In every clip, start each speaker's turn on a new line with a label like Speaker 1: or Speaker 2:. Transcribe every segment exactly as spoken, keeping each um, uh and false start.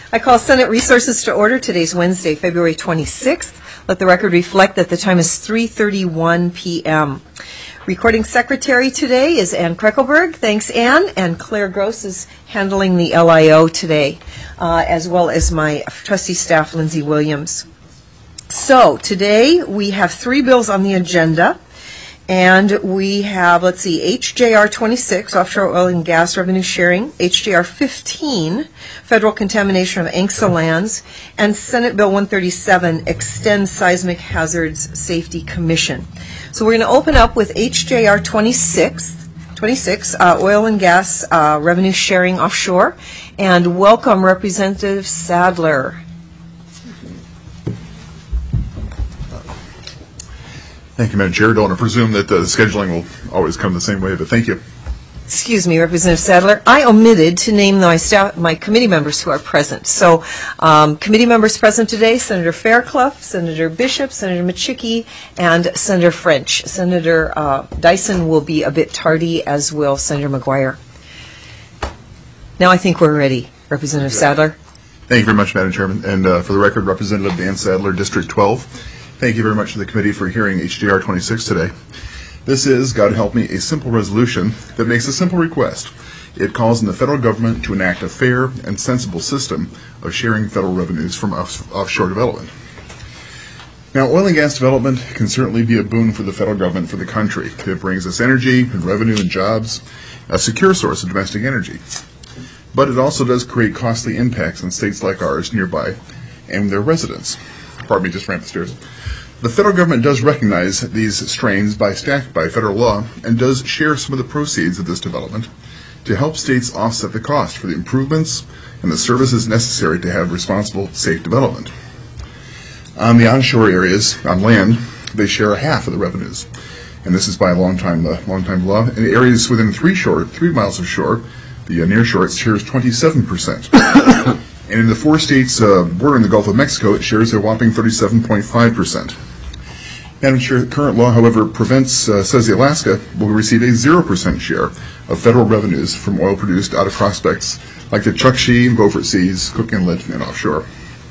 Speaker 1: I call Senate Resources to order. Today's Wednesday, February twenty-sixth. Let the record reflect that the time is three thirty-one p m Recording secretary today is Ann Kreckelberg. Thanks, Ann. And Claire Gross is handling the L I O today, uh, as well as my trustee staff, Lindsay Williams. So today we have three bills on the agenda. And we have, let's see, H J R twenty-six, Offshore Oil and Gas Revenue Sharing, H J R fifteen, Federal Contamination of A N C S A lands, and Senate Bill one thirty-seven, Extend Seismic Hazards Safety Commission. So we're going to open up with H J R twenty-six, twenty-six uh, Oil and Gas uh, Revenue Sharing Offshore, and welcome Representative Sadler.
Speaker 2: Thank you, Madam Chair. Don't want to presume that the scheduling will always come the same way, but thank you.
Speaker 1: Excuse me, Representative Sadler. I omitted to name my staff, my committee members who are present. So, um, committee members present today: Senator Fairclough, Senator Bishop, Senator Machicky, and Senator French. Senator uh, Dyson will be a bit tardy, as will Senator McGuire. Now I think we're ready, Representative Sadler.
Speaker 2: Thank you very much, Madam Chairman. And uh, for the record, Representative Dan Sadler, District twelve. Thank you very much to the committee for hearing H J R twenty-six today. This is, God help me, a simple resolution that makes a simple request. It calls on the federal government to enact a fair and sensible system of sharing federal revenues from off- offshore development. Now, oil and gas development can certainly be a boon for the federal government, for the country. It brings us energy and revenue and jobs, a secure source of domestic energy. But it also does create costly impacts on states like ours nearby and their residents. Pardon me, just ran up the stairs. The federal government does recognize these strains by statute, by federal law, and does share some of the proceeds of this development to help states offset the cost for the improvements and the services necessary to have responsible, safe development. On the onshore areas, on land, they share a half of the revenues, and this is by a long time, uh, long time law. In areas within three shore, three miles of shore, the uh, near shore, it shares twenty-seven percent. And in the four states uh, bordering the Gulf of Mexico, it shares a whopping thirty-seven point five percent. Madam Chair, current law, however, prevents, uh, says the Alaska will receive a zero percent share of federal revenues from oil produced out of prospects like the Chukchi, Beaufort Seas, Cook Inlet, and offshore.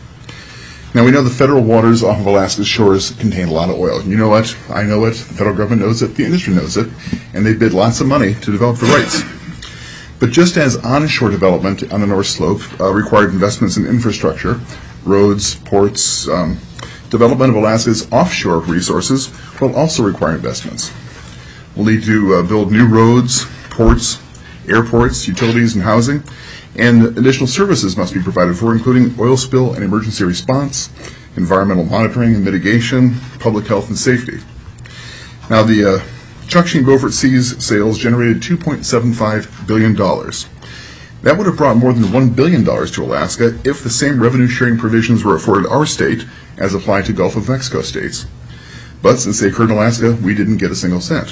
Speaker 2: Now, we know the federal waters off of Alaska's shores contain a lot of oil. You know it, I know it, the federal government knows it, the industry knows it, and they bid lots of money to develop the rights. But just as onshore development on the North Slope uh, required investments in infrastructure, roads, ports, um, development of Alaska's offshore resources will also require investments. We'll need to uh, build new roads, ports, airports, utilities, and housing, and additional services must be provided for, including oil spill and emergency response, environmental monitoring and mitigation, public health and safety. Now, the uh, Chukchi and Beaufort Seas sales generated two point seven five billion dollars. That would have brought more than one billion dollars to Alaska if the same revenue-sharing provisions were afforded our state as applied to Gulf of Mexico states. But since they occurred in Alaska, we didn't get a single cent.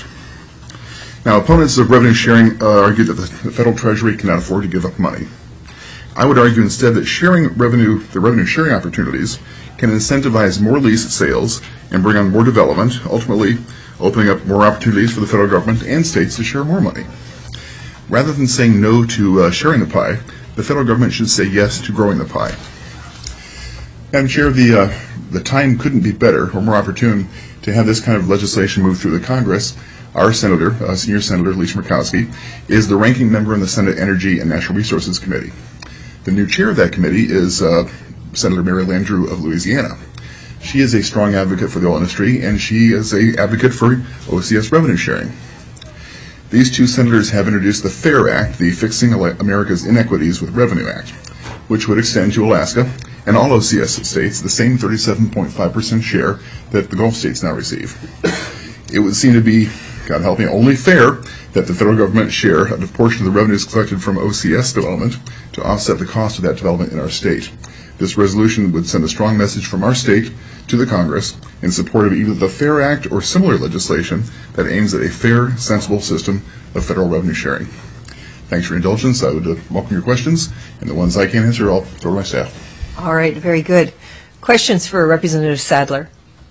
Speaker 2: Now, opponents of revenue sharing uh, argue that the federal treasury cannot afford to give up money. I would argue instead that sharing revenue, the revenue sharing opportunities can incentivize more lease sales and bring on more development, ultimately opening up more opportunities for the federal government and states to share more money. Rather than saying no to uh, sharing the pie, the federal government should say yes to growing the pie. Madam Chair, the, uh, the time couldn't be better or more opportune to have this kind of legislation move through the Congress. Our Senator, uh, Senior Senator Alicia Murkowski, is the ranking member in the Senate Energy and Natural Resources Committee. The new chair of that committee is uh, Senator Mary Landrieu of Louisiana. She is a strong advocate for the oil industry, and she is an advocate for O C S revenue sharing. These two senators have introduced the FAIR Act, the Fixing America's Inequities with Revenue Act, which would extend to Alaska and all O C S states the same thirty-seven point five percent share that the Gulf states now receive. It would seem to be, God help me, only fair that the federal government share a portion of the revenues collected from O C S development to offset the cost of that development in our state. This resolution would send a strong message from our state to the Congress in support of either the FAIR Act or similar legislation that aims at a fair, sensible system of federal revenue sharing. Thanks for your indulgence. I would uh, welcome your questions, and the ones I can't answer, I'll throw to my staff.
Speaker 1: All right, very good. Questions for Representative Sadler?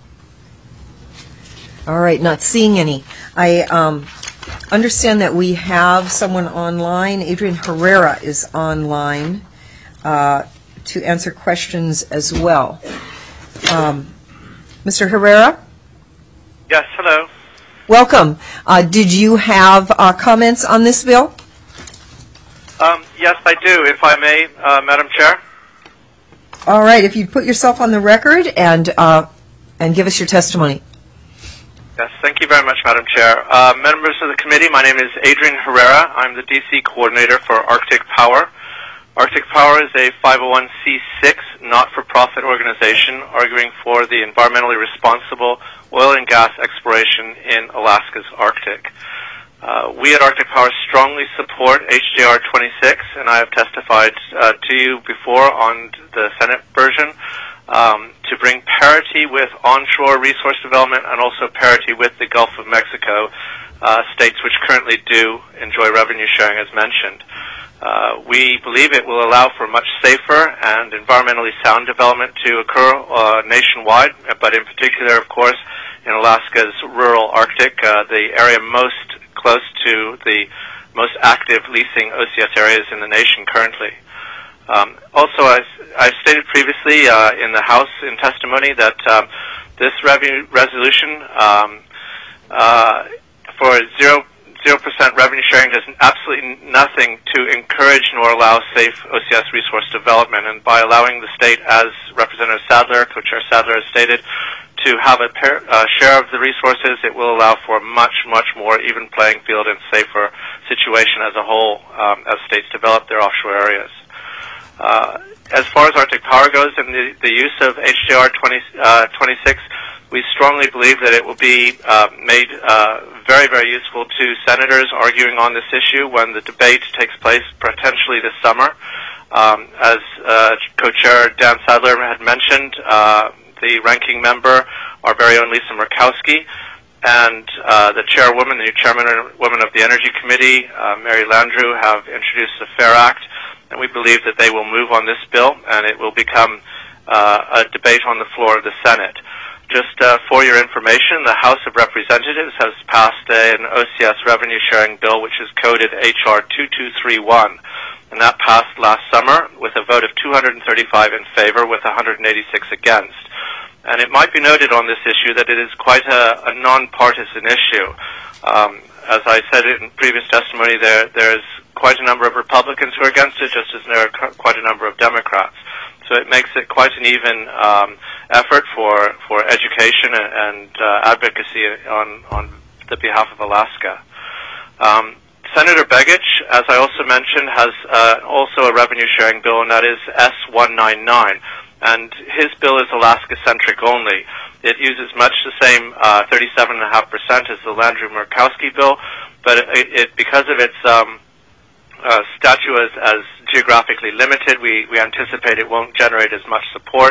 Speaker 1: All right, not seeing any. I um, understand that we have someone online. Adrian Herrera is online uh, to answer questions as well. Um, Mister Herrera?
Speaker 3: Yes, hello.
Speaker 1: Welcome. Uh, did you have uh, comments on this bill?
Speaker 3: Um, yes, I do, if I may, uh, Madam Chair.
Speaker 1: All right. If you'd put yourself on the record and uh, and give us your testimony.
Speaker 3: Yes, thank you very much, Madam Chair. Uh, members of the committee, my name is Adrian Herrera. I'm the D C coordinator for Arctic Power. Arctic Power is a five oh one c six not-for-profit organization arguing for the environmentally responsible oil and gas exploration in Alaska's Arctic. Uh, we at Arctic Power strongly support H J R twenty-six, and I have testified uh, to you before on the Senate version um, to bring parity with onshore resource development and also parity with the Gulf of Mexico uh, states which currently do enjoy revenue sharing as mentioned. Uh, we believe it will allow for much safer and environmentally sound development to occur uh, nationwide, but in particular, of course, in Alaska's rural Arctic, uh, the area most close to the most active leasing O C S areas in the nation currently. Um, also, as I stated previously uh, in the House in testimony that um, this revenue resolution um, uh, for zero zero percent revenue sharing does absolutely nothing to encourage nor allow safe O C S resource development. And by allowing the state, as Representative Sadler, Co-Chair Sadler has stated, to have a pair, uh, share of the resources, it will allow for a much, much more even playing field and safer situation as a whole um, as states develop their offshore areas. Uh, as far as Arctic Power goes and the, the use of H J R twenty-six, we strongly believe that it will be uh, made uh, very, very useful to senators arguing on this issue when the debate takes place potentially this summer. Um, as uh, Co-Chair Dan Sadler had mentioned, uh, the ranking member, our very own Lisa Murkowski, and uh, the chairwoman, the new chairwoman of the Energy Committee, uh, Mary Landrieu, have introduced the FAIR Act, and we believe that they will move on this bill, and it will become uh, a debate on the floor of the Senate. Just uh, for your information, the House of Representatives has passed an O C S revenue sharing bill, which is coded H R twenty-two thirty-one, and that passed last summer with a vote of two hundred thirty-five in favor with one hundred eighty-six against. And it might be noted on this issue that it is quite a, a non-partisan issue. Um, as I said in previous testimony, there there's quite a number of Republicans who are against it, just as there are quite a number of Democrats. So it makes it quite an even um, effort for, for education and, and uh, advocacy on, on the behalf of Alaska. Um, Senator Begich, as I also mentioned, has uh, also a revenue-sharing bill, and that is S one ninety-nine. And his bill is Alaska-centric only. It uses much the same uh, thirty-seven point five percent as the Landrieu-Murkowski bill, but it, it because of its um, uh, statute as, as geographically limited, we, we anticipate it won't generate as much support.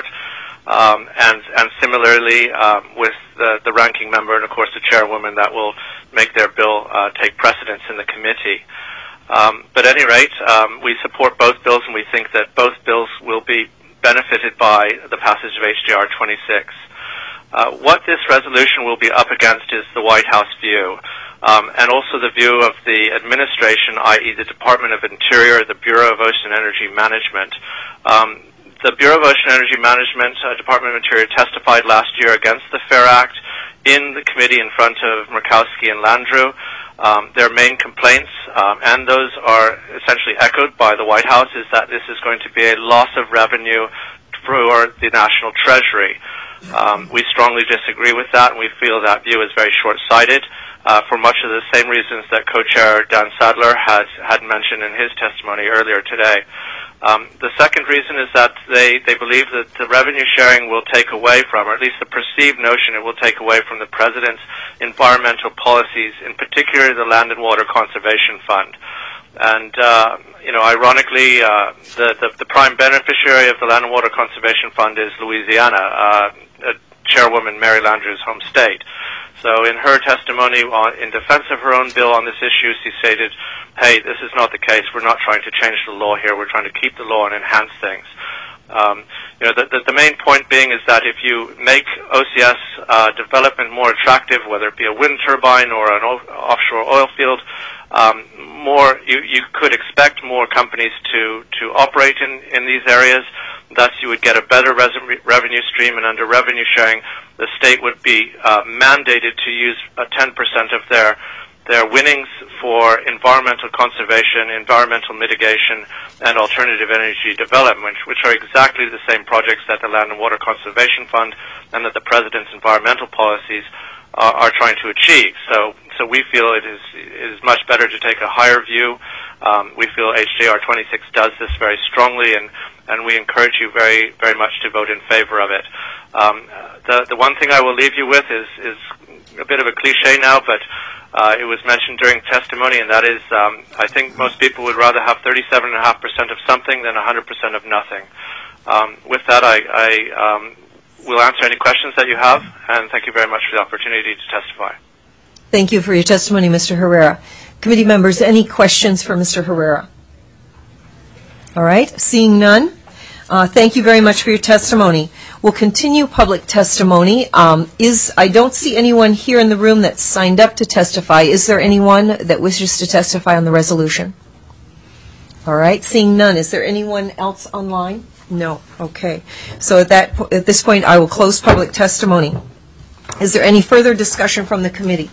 Speaker 3: Um, and, and similarly, um, with the, the ranking member and, of course, the chairwoman, that will make their bill uh, take precedence in the committee. Um, but at any rate, um, we support both bills, and we think that both bills will be benefited by the passage of H J R twenty-six. Uh, what this resolution will be up against is the White House view, um, and also the view of the administration, that is the Department of Interior, the Bureau of Ocean Energy Management. Um, the Bureau of Ocean Energy Management, uh, Department of Interior, testified last year against the FAIR Act in the committee in front of Murkowski and Landrieu. Um, their main complaints, um, and those are essentially echoed by the White House, is that this is going to be a loss of revenue for the national treasury. Um, we strongly disagree with that, and we feel that view is very short-sighted uh, for much of the same reasons that Co-Chair Dan Sadler has had mentioned in his testimony earlier today. Um, the second reason is that they, they believe that the revenue sharing will take away from, or at least the perceived notion it will take away from the President's environmental policies, in particular the Land and Water Conservation Fund. And, uh, you know, ironically, uh, the, the, the prime beneficiary of the Land and Water Conservation Fund is Louisiana, uh, Chairwoman Mary Landrieu's home state. So in her testimony on, in defense of her own bill on this issue, she stated, hey, this is not the case. We're not trying to change the law here. We're trying to keep the law and enhance things. Um, you know, the, the, the main point being is that if you make O C S uh, development more attractive, whether it be a wind turbine or an o- offshore oil field, um, more you, you could expect more companies to, to operate in, in these areas. Thus, you would get a better res- revenue stream, and under revenue sharing, the state would be uh, mandated to use uh, ten percent of their their winnings for environmental conservation, environmental mitigation, and alternative energy development, which are exactly the same projects that the Land and Water Conservation Fund and that the President's environmental policies uh, are trying to achieve. So, so we feel it is it is much better to take a higher view. Um, we feel H J R twenty-six does this very strongly, and, and we encourage you very very much to vote in favor of it. Um, the the one thing I will leave you with is is a bit of a cliche now, but Uh, it was mentioned during testimony, and that is, um, I think most people would rather have thirty-seven point five percent of something than one hundred percent of nothing. Um, with that, I, I um, will answer any questions that you have, and thank you very much for the opportunity to testify.
Speaker 1: Thank you for your testimony, Mister Herrera. Committee members, any questions for Mister Herrera? All right, seeing none, uh, thank you very much for your testimony. We'll continue public testimony. Um, is I don't see anyone here in the room that's signed up to testify. Is there anyone that wishes to testify on the resolution? All right. Seeing none, is there anyone else online? No. Okay. So at that po- at this point, I will close public testimony. Is there any further discussion from the committee?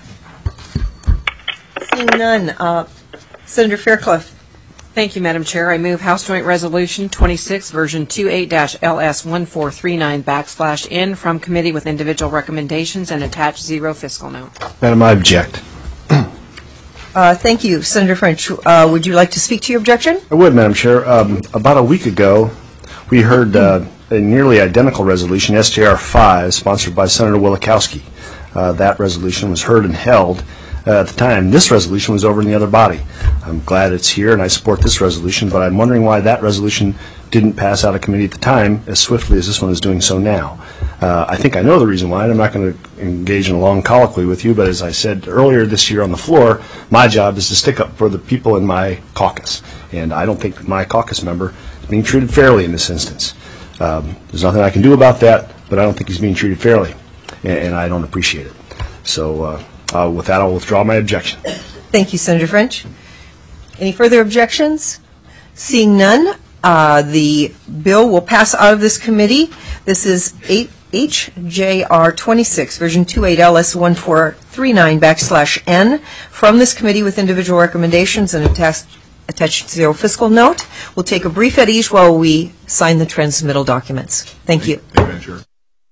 Speaker 1: Seeing none, uh, Senator Fairclough.
Speaker 4: Thank you, Madam Chair. I move House Joint Resolution twenty-six, version twenty-eight L S one four three nine backslash N from committee with individual recommendations and attached zero fiscal note.
Speaker 5: Madam, I object.
Speaker 1: Uh, thank you, Senator French. Uh, would you like to speak to your objection?
Speaker 5: I would, Madam Chair. Um, about a week ago, we heard uh, a nearly identical resolution, S J R five, sponsored by Senator Wielechowski. Uh, that resolution was heard and held. Uh, at the time, this resolution was over in the other body. I'm glad it's here, and I support this resolution, but I'm wondering why that resolution didn't pass out of committee at the time as swiftly as this one is doing so now. Uh, I think I know the reason why, and I'm not going to engage in a long colloquy with you, but as I said earlier this year on the floor, my job is to stick up for the people in my caucus, and I don't think my caucus member is being treated fairly in this instance. Um, there's nothing I can do about that, but I don't think he's being treated fairly, and, and I don't appreciate it. So uh, uh, with that, I'll withdraw my objection.
Speaker 1: Thank you, Senator French. Any further objections? Seeing none, uh, the bill will pass out of this committee. This is H J R twenty-six, version twenty-eight L S one four three nine backslash N from this committee with individual recommendations and attached, attached zero fiscal note. We'll take a brief at each while we sign the transmittal documents. Thank you.
Speaker 2: Thank you, Madam Chair.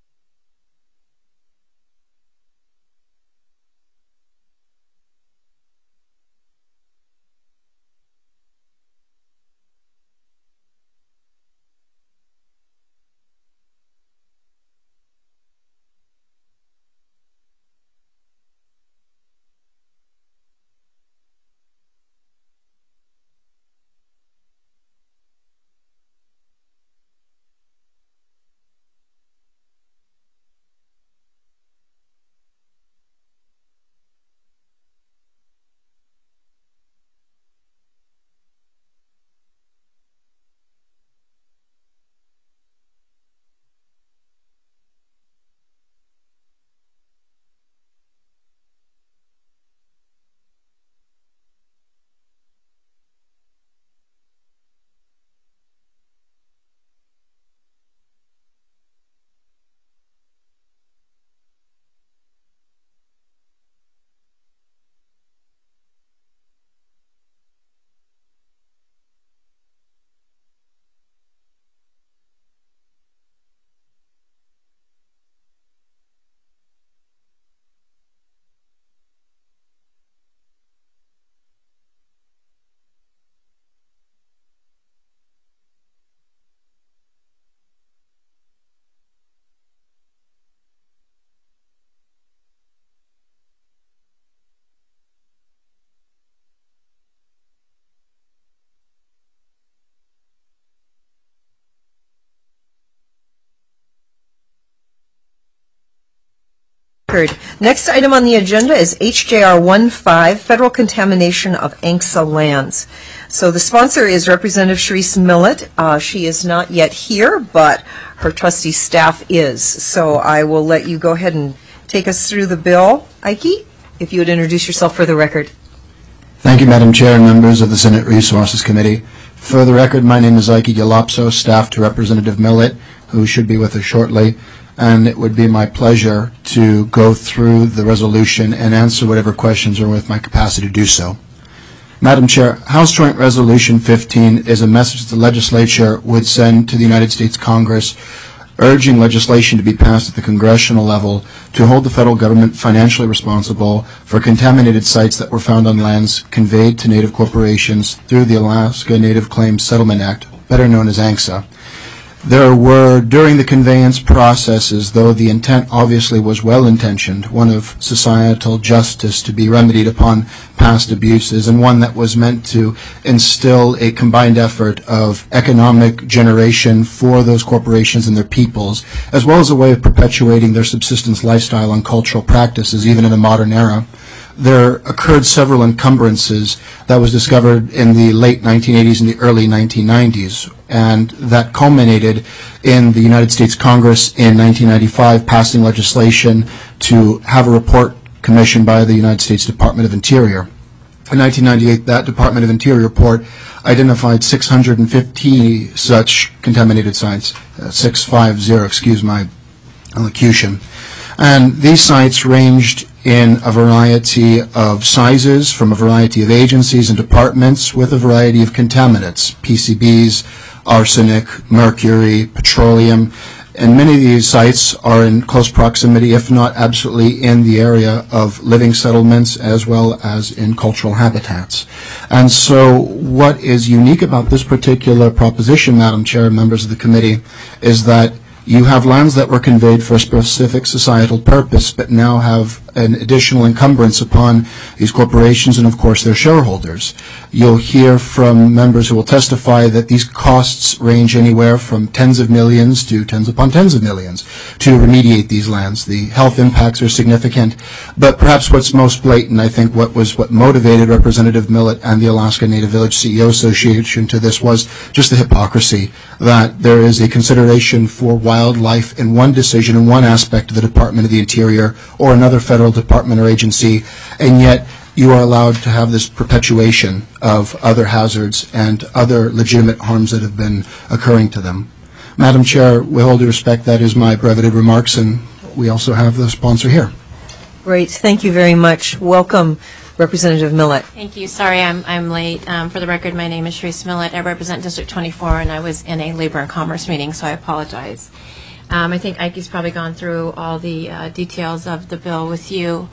Speaker 1: Next item on the agenda is H J R fifteen, Federal Contamination of A N C S A Lands. So the sponsor is Representative Sharice Millett. Uh, she is not yet here, but her trustee staff is. So I will let you go ahead and take us through the bill. Ike, if you would introduce yourself for the record.
Speaker 6: Thank you, Madam Chair and members of the Senate Resources Committee. For the record, my name is Ike Galopso, staff to Representative Millett, who should be with us shortly, and it would be my pleasure to go through the resolution and answer whatever questions are with my capacity to do so. Madam Chair, House Joint Resolution fifteen is a message the legislature would send to the United States Congress urging legislation to be passed at the congressional level to hold the federal government financially responsible for contaminated sites that were found on lands conveyed to Native corporations through the Alaska Native Claims Settlement Act, better known as ANCSA. There were, during the conveyance processes, though the intent obviously was well-intentioned, one of societal justice to be remedied upon past abuses, and one that was meant to instill a combined effort of economic generation for those corporations and their peoples, as well as a way of perpetuating their subsistence lifestyle and cultural practices, even in a modern era. There occurred several encumbrances that was discovered in the late nineteen eighties and the early nineteen nineties, and that culminated in the United States Congress in nineteen ninety-five passing legislation to have a report commissioned by the United States Department of Interior. In nineteen ninety-eight, that Department of Interior report identified six hundred fifty such contaminated sites, uh, six fifty, excuse my elocution. And these sites ranged in a variety of sizes from a variety of agencies and departments with a variety of contaminants, P C Bs, arsenic, mercury, petroleum, and many of these sites are in close proximity, if not absolutely in the area of living settlements as well as in cultural habitats. And so what is unique about this particular proposition, Madam Chair and members of the committee, is that you have lands that were conveyed for a specific societal purpose, but now have an additional encumbrance upon these corporations and, of course, their shareholders. You'll hear from members who will testify that these costs range anywhere from tens of millions to tens upon tens of millions to remediate these lands. The health impacts are significant, but perhaps what's most blatant, I think, what was what motivated Representative Millett and the Alaska Native Village C E O Association to this was just the hypocrisy that there is a consideration for wildlife in one decision in one aspect of the Department of the Interior or another federal department or agency, and yet you are allowed to have this perpetuation of other hazards and other legitimate harms that have been occurring to them. Madam Chair, with all due respect, that is my breveted remarks, and we also have the sponsor here.
Speaker 1: Great. Thank you very much. Welcome, Representative Millett.
Speaker 7: Thank you. Sorry I'm, I'm late. Um, for the record, my name is Sharice Millett. I represent District twenty-four, and I was in a Labor and Commerce meeting, so I apologize. Um, I think Ike's probably gone through all the uh, details of the bill with you,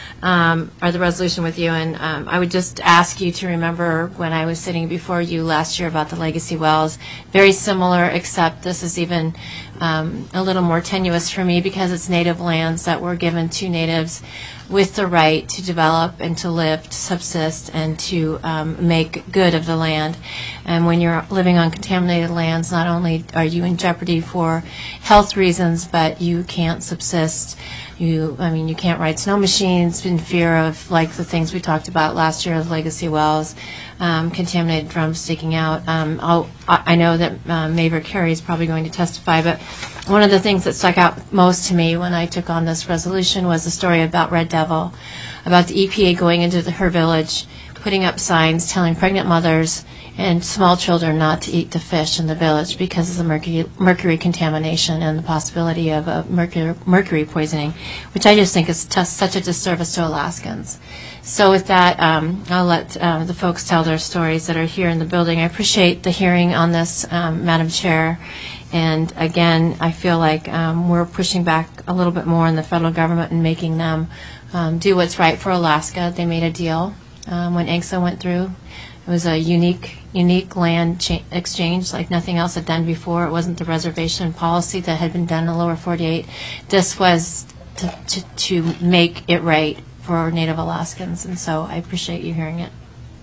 Speaker 7: um, or the resolution with you, and um, I would just ask you to remember when I was sitting before you last year about the legacy wells. Very similar, except this is even um, a little more tenuous for me because it's native lands that were given to natives with the right to develop and to live, to subsist, and to um, make good of the land. And when you're living on contaminated lands, not only are you in jeopardy for health reasons, but you can't subsist. You, I mean, you can't ride snow machines in fear of, like the things we talked about last year, legacy wells, um, contaminated drums sticking out. Um, I'll, I know that uh, Maver Carey is probably going to testify, but one of the things that stuck out most to me when I took on this resolution was the story about Red Devil, about the E P A going into the, her village, putting up signs telling pregnant mothers and small children not to eat the fish in the village because of the mercury, mercury contamination and the possibility of a mercury, mercury poisoning, which I just think is t- such a disservice to Alaskans. So with that, um, I'll let uh, the folks tell their stories that are here in the building. I appreciate the hearing on this, um, Madam Chair. And again, I feel like um, we're pushing back a little bit more on the federal government and making them um, do what's right for Alaska. They made a deal um, when ANCSA went through. It was a unique, unique land cha- exchange like nothing else had done before. It wasn't the reservation policy that had been done in the lower forty-eight. This was to, to, to make it right for Native Alaskans, and so I appreciate you hearing it.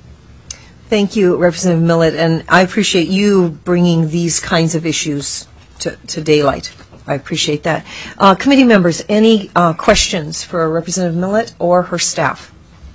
Speaker 1: Thank you, Representative Millett, and I appreciate you bringing these kinds of issues to, to daylight. I appreciate that. Uh, committee members, any uh, questions for Representative Millett or her staff?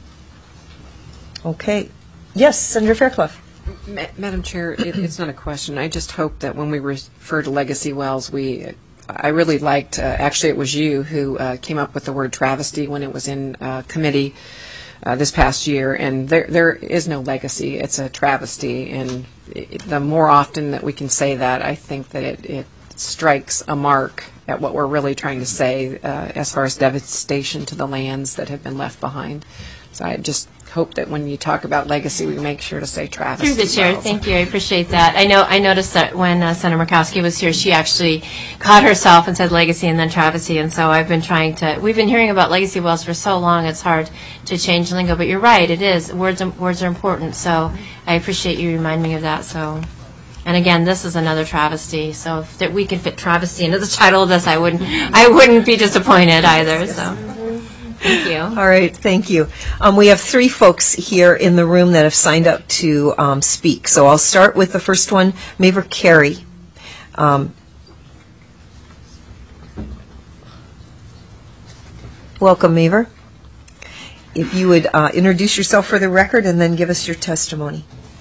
Speaker 1: Okay. Yes, Senator Fairclough.
Speaker 4: Ma- Madam Chair, it, it's not a question. I just hope that when we refer to legacy wells, we, I really liked, uh, actually it was you who uh, came up with the word travesty when it was in uh, committee. uh, this past year, and there there is no legacy. It's a travesty, and it, the more often that we can say that, I think that it, it strikes a mark at what we're really trying to say uh, as far as devastation to the lands that have been left behind. So I just hope that when you talk about legacy, we make sure to say travesty.
Speaker 7: Through the chair,
Speaker 4: well.
Speaker 7: thank you. I appreciate that. I know. I noticed that when uh, Senator Murkowski was here, she actually caught herself and said legacy and then travesty. And so I've been trying to. We've been hearing about legacy wells for so long. It's hard to change lingo. But you're right. It is. Words. Words are important. So I appreciate you reminding me of that. So. And again, this is another travesty. So if that we could fit travesty into the title of this, I wouldn't. I wouldn't be disappointed either. So. Thank you.
Speaker 1: All right, thank you. Um, we have three folks here in the room that have signed up to um, speak. So I'll start with the first one, Maver Carey. Um, welcome, Maver. If you would uh, introduce yourself for the record and then give us your testimony.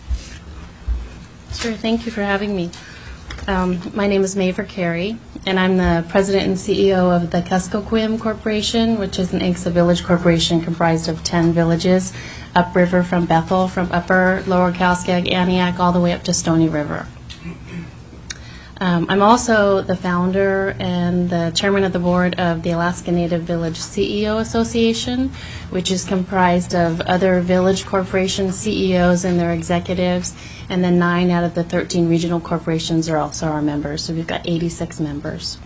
Speaker 8: Sure, thank you for having me. Um, my name is Maver Carey, and I'm the president and C E O of the Kuskokwim Corporation, which is an A N C S A village corporation comprised of ten villages upriver from Bethel, from Upper, Lower Calskag, Antioch, all the way up to Stony River. Um, I'm also the founder and the chairman of the board of the Alaska Native Village C E O Association, which is comprised of other village corporation C E Os and their executives, and then nine out of the thirteen regional corporations are also our members. So we've got eighty-six members.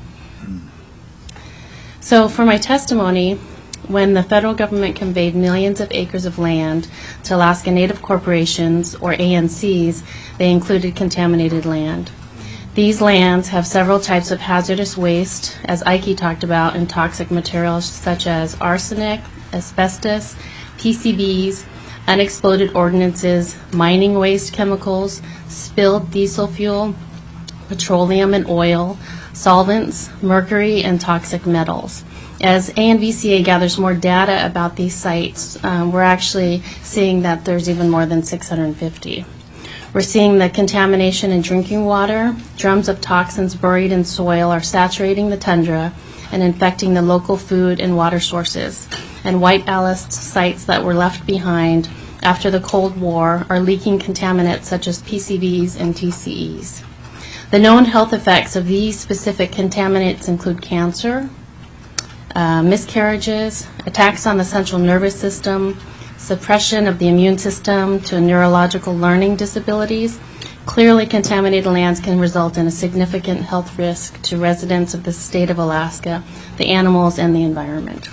Speaker 8: So for my testimony, when the federal government conveyed millions of acres of land to Alaska Native corporations, or A N Cs, they included contaminated land. These lands have several types of hazardous waste, as Ike talked about, and toxic materials such as arsenic, asbestos, P C Bs, unexploded ordnances, mining waste chemicals, spilled diesel fuel, petroleum and oil, solvents, mercury, and toxic metals. As A N V C A gathers more data about these sites, um, we're actually seeing that there's even more than six hundred fifty. We're seeing the contamination in drinking water. Drums of toxins buried in soil are saturating the tundra and infecting the local food and water sources. And white ballast sites that were left behind after the Cold War are leaking contaminants such as P C Bs and T C Es. The known health effects of these specific contaminants include cancer, uh, miscarriages, attacks on the central nervous system, suppression of the immune system to neurological learning disabilities. Clearly, contaminated lands can result in a significant health risk to residents of the state of Alaska, the animals, and the environment.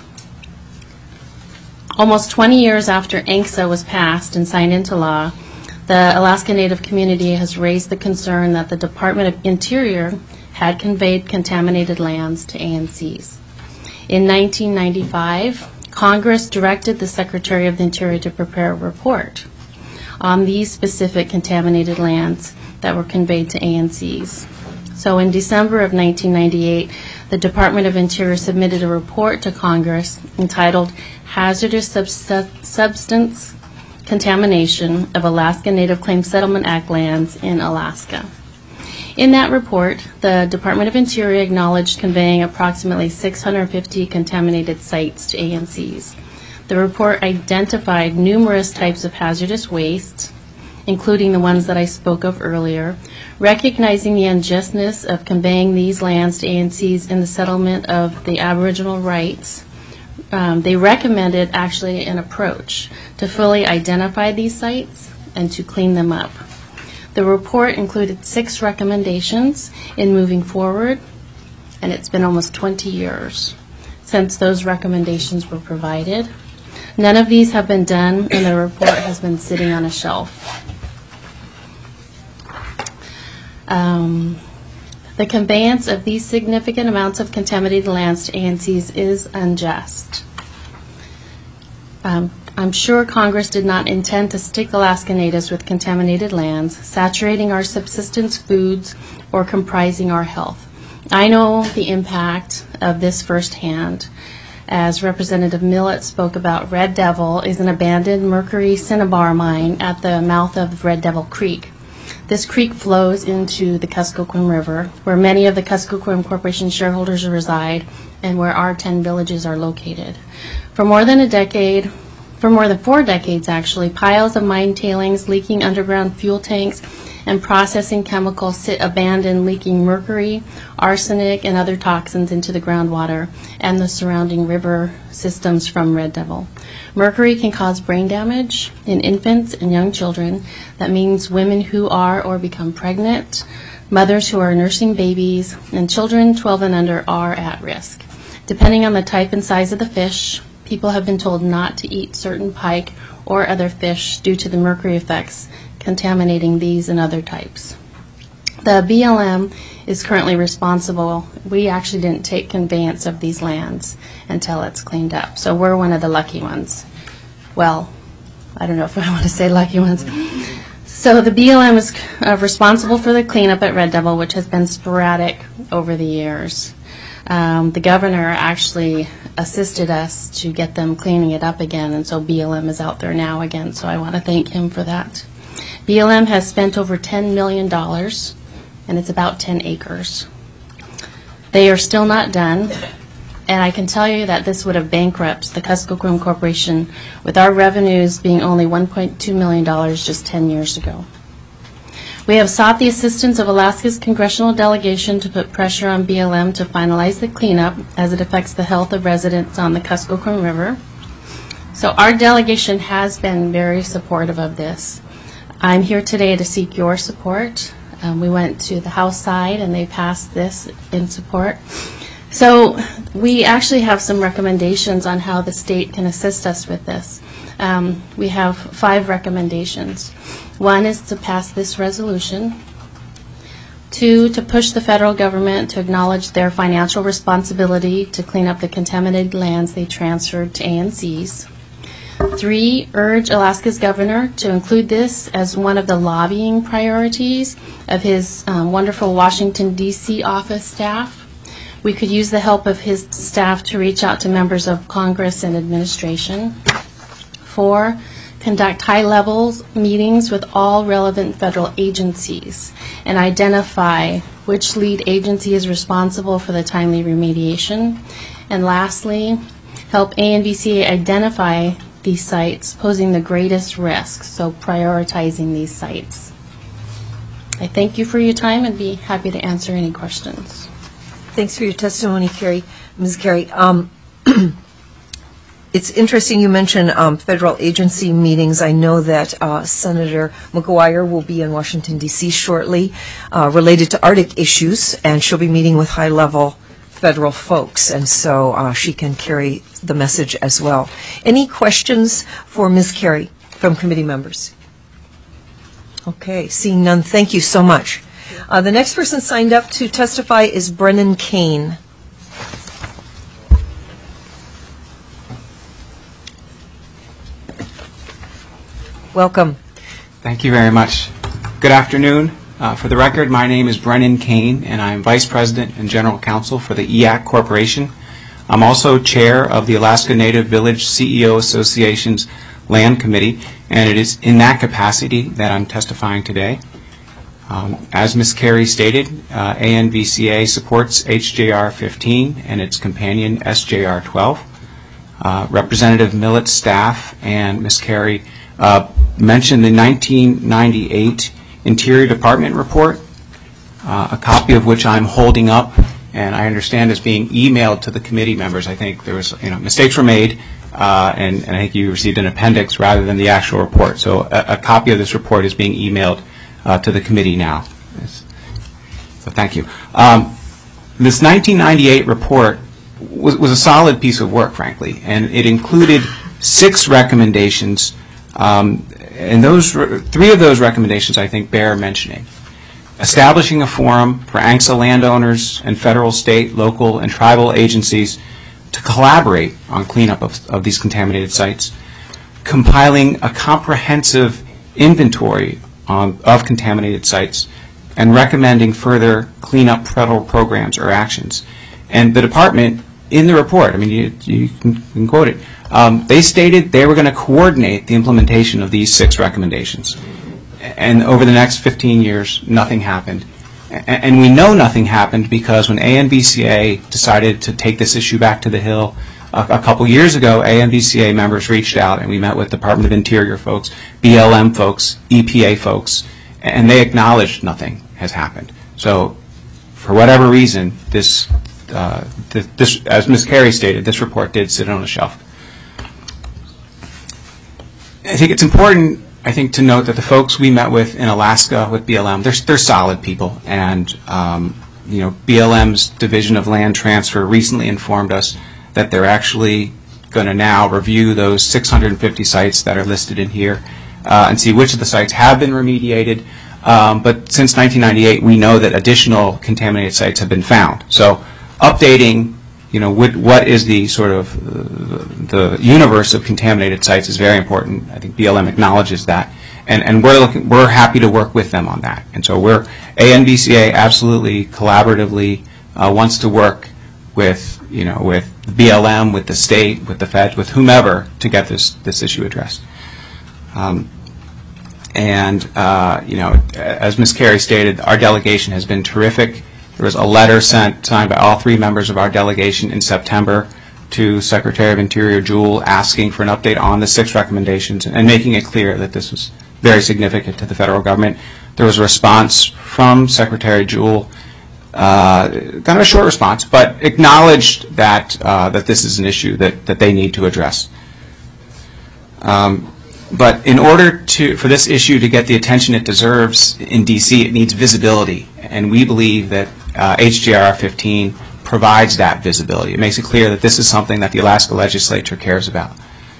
Speaker 8: Almost twenty years after A N C S A was passed and signed into law, the Alaska Native community has raised the concern that the Department of Interior had conveyed contaminated lands to A N Cs. In nineteen ninety-five, Congress directed the Secretary of the Interior to prepare a report on these specific contaminated lands that were conveyed to A N Cs. So in December of nineteen ninety-eight, the Department of Interior submitted a report to Congress entitled Hazardous Subst- Substance Contamination of Alaska Native Claims Settlement Act Lands in Alaska. In that report, the Department of Interior acknowledged conveying approximately six hundred fifty contaminated sites to A N Cs. The report identified numerous types of hazardous waste, including the ones that I spoke of earlier, recognizing the unjustness of conveying these lands to A N Cs in the settlement of the Aboriginal rights. Um, they recommended actually an approach to fully identify these sites and to clean them up. The report included six recommendations in moving forward, and it's been almost twenty years since those recommendations were provided. None of these have been done, and the report has been sitting on a shelf. Um, the conveyance of these significant amounts of contaminated lands to A N Cs is unjust. Um, I'm sure Congress did not intend to stick Alaska Natives with contaminated lands, saturating our subsistence foods, or comprising our health. I know the impact of this firsthand. As Representative Millett spoke about, Red Devil is an abandoned mercury cinnabar mine at the mouth of Red Devil Creek. This creek flows into the Kuskokwim River, where many of the Kuskokwim Corporation shareholders reside and where our ten villages are located. For more than a decade, For more than four decades, actually, piles of mine tailings, leaking underground fuel tanks, and processing chemicals sit abandoned, leaking mercury, arsenic, and other toxins into the groundwater and the surrounding river systems from Red Devil. Mercury can cause brain damage in infants and young children. That means women who are or become pregnant, mothers who are nursing babies, and children twelve and under are at risk. Depending on the type and size of the fish, people have been told not to eat certain pike or other fish due to the mercury effects contaminating these and other types. The B L M is currently responsible. We actually didn't take conveyance of these lands until it's cleaned up, so we're one of the lucky ones. Well, I don't know if I want to say lucky ones. So the B L M is uh, responsible for the cleanup at Red Devil, which has been sporadic over the years. Um, the governor actually assisted us to get them cleaning it up again, and so B L M is out there now again, so I want to thank him for that. B L M has spent over ten million dollars, and it's about ten acres. They are still not done, and I can tell you that this would have bankrupted the Kuskokwim Corporation with our revenues being only one point two million dollars just ten years ago. We have sought the assistance of Alaska's congressional delegation to put pressure on B L M to finalize the cleanup as it affects the health of residents on the Kuskokwim River. So our delegation has been very supportive of this. I'm here today to seek your support. Um, we went to the House side and they passed this in support. So we actually have some recommendations on how the state can assist us with this. Um, we have five recommendations. One is to pass this resolution. Two, to push the federal government to acknowledge their financial responsibility to clean up the contaminated lands they transferred to A N Cs. Three, urge Alaska's governor to include this as one of the lobbying priorities of his um, wonderful Washington, D C office staff. We could use the help of his staff to reach out to members of Congress and administration. Four, conduct high-level meetings with all relevant federal agencies and identify which lead agency is responsible for the timely remediation. And lastly, help A N V C A identify these sites posing the greatest risk, so prioritizing these sites. I thank you for your time and be happy to answer any questions.
Speaker 1: Thanks for your testimony, Carrie. Miz Carey, um, it's interesting you mentioned um, federal agency meetings. I know that uh, Senator McGuire will be in Washington, D C shortly uh, related to Arctic issues, and she'll be meeting with high-level federal folks, and so uh, she can carry the message as well. Any questions for Miz Carey from committee members? Okay, seeing none, thank you so much. Uh, the next person signed up to testify is Brennan Kane. Welcome.
Speaker 9: Thank you very much. Good afternoon. Uh, for the record, my name is Brennan Kane, and I'm Vice President and General Counsel for the E A C Corporation. I'm also Chair of the Alaska Native Village C E O Association's Land Committee, and it is in that capacity that I'm testifying today. Um, as Miz Carey stated, uh, A N V C A supports H J R fifteen and its companion S J R twelve. Uh, Representative Millett's staff and Miz Carey uh, mentioned the nineteen ninety-eight Interior Department report, uh, a copy of which I'm holding up, and I understand is being emailed to the committee members. I think there was, you know, mistakes were made, uh, and, and I think you received an appendix rather than the actual report. So a, a copy of this report is being emailed uh, to the committee now. So thank you. Um, this nineteen ninety-eight report was, was a solid piece of work, frankly, and it included six recommendations. Um, And those, three of those recommendations, I think, bear mentioning. Establishing a forum for A N C S A landowners and federal, state, local, and tribal agencies to collaborate on cleanup of, of these contaminated sites. Compiling a comprehensive inventory on, of contaminated sites and recommending further cleanup federal programs or actions. And the department, in the report, I mean, you, you can, you can quote it, Um, they stated they were going to coordinate the implementation of these six recommendations. And over the next fifteen years, nothing happened. A- and we know nothing happened because when A N V C A decided to take this issue back to the Hill a, a couple years ago, A N V C A members reached out, and we met with Department of Interior folks, B L M folks, E P A folks, and they acknowledged nothing has happened. So, for whatever reason, this, uh, th this, as Miz Carey stated, this report did sit on a shelf. I think it's important, I think, to note that the folks we met with in Alaska with B L M, they're, they're solid people, and um, you know, B L M's Division of Land Transfer recently informed us that they're actually going to now review those six hundred fifty sites that are listed in here uh, and see which of the sites have been remediated. Um, but since nineteen ninety-eight, we know that additional contaminated sites have been found. So updating, you know, what, what is the sort of uh, the universe of contaminated sites is very important. I think B L M acknowledges that. And, and we're looking, we're happy to work with them on that. And so we're, A N V C A absolutely collaboratively uh, wants to work with, you know, with B L M, with the state, with the feds, with whomever to get this, this issue addressed. Um, and, uh, you know, as Miz Carey stated, our delegation has been terrific. There was a letter sent, signed by all three members of our delegation in September to Secretary of Interior Jewell asking for an update on the six recommendations and making it clear that this was very significant to the federal government. There was a response from Secretary Jewell, uh, kind of a short response, but acknowledged that uh, that this is an issue that, that they need to address. Um, but in order to for this issue to get the attention it deserves in D C, it needs visibility, and we believe that uh, H J R fifteen provides that visibility. It makes it clear that this is something that the Alaska legislature cares about.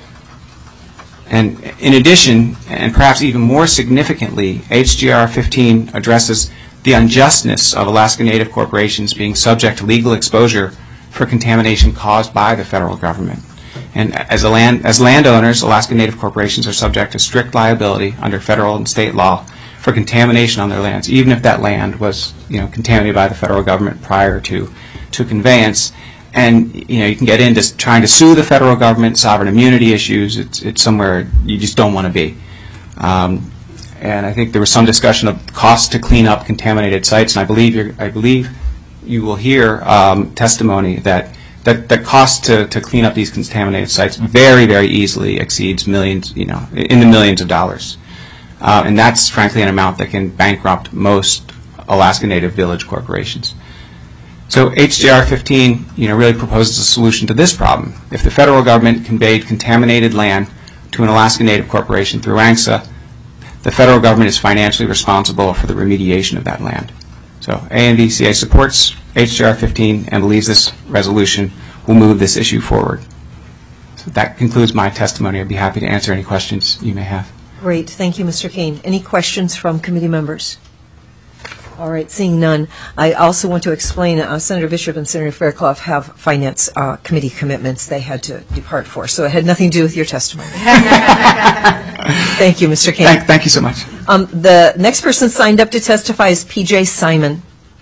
Speaker 9: And in addition, and perhaps even more significantly, H J R fifteen addresses the unjustness of Alaska Native corporations being subject to legal exposure for contamination caused by the federal government. And as, a land, as landowners, Alaska Native corporations are subject to strict liability under federal and state law for contamination on their lands, even if that land was, you know, contaminated by the federal government prior to, to conveyance. And you know, you can get into trying to sue the federal government, sovereign immunity issues. It's, it's somewhere you just don't want to be. Um, and I think there was some discussion of costs to clean up contaminated sites, and I believe you're, I believe you will hear um, testimony that that the cost to, to clean up these contaminated sites very, very easily exceeds millions, you know, in the millions of dollars. Uh, and that's frankly an amount that can bankrupt most Alaska Native village corporations. So H J R fifteen, you know, really proposes a solution to this problem. If the federal government conveyed contaminated land to an Alaska Native corporation through A N C S A, the federal government is financially responsible for the remediation of that land. So A N V C A supports H J R fifteen and believes this resolution will move this issue forward. So that concludes my testimony. I'd be happy to answer any questions you may have.
Speaker 1: Great. Thank you, Mister Kane. Any questions from committee members? All right, seeing none. I also want to explain uh, Senator Bishop and Senator Fairclough have finance uh, committee commitments they had to depart for, so it had nothing to do with your testimony. Thank you, Mister Kane.
Speaker 9: Thank, thank you so much.
Speaker 1: Um, the next person signed up to testify is P J Simon.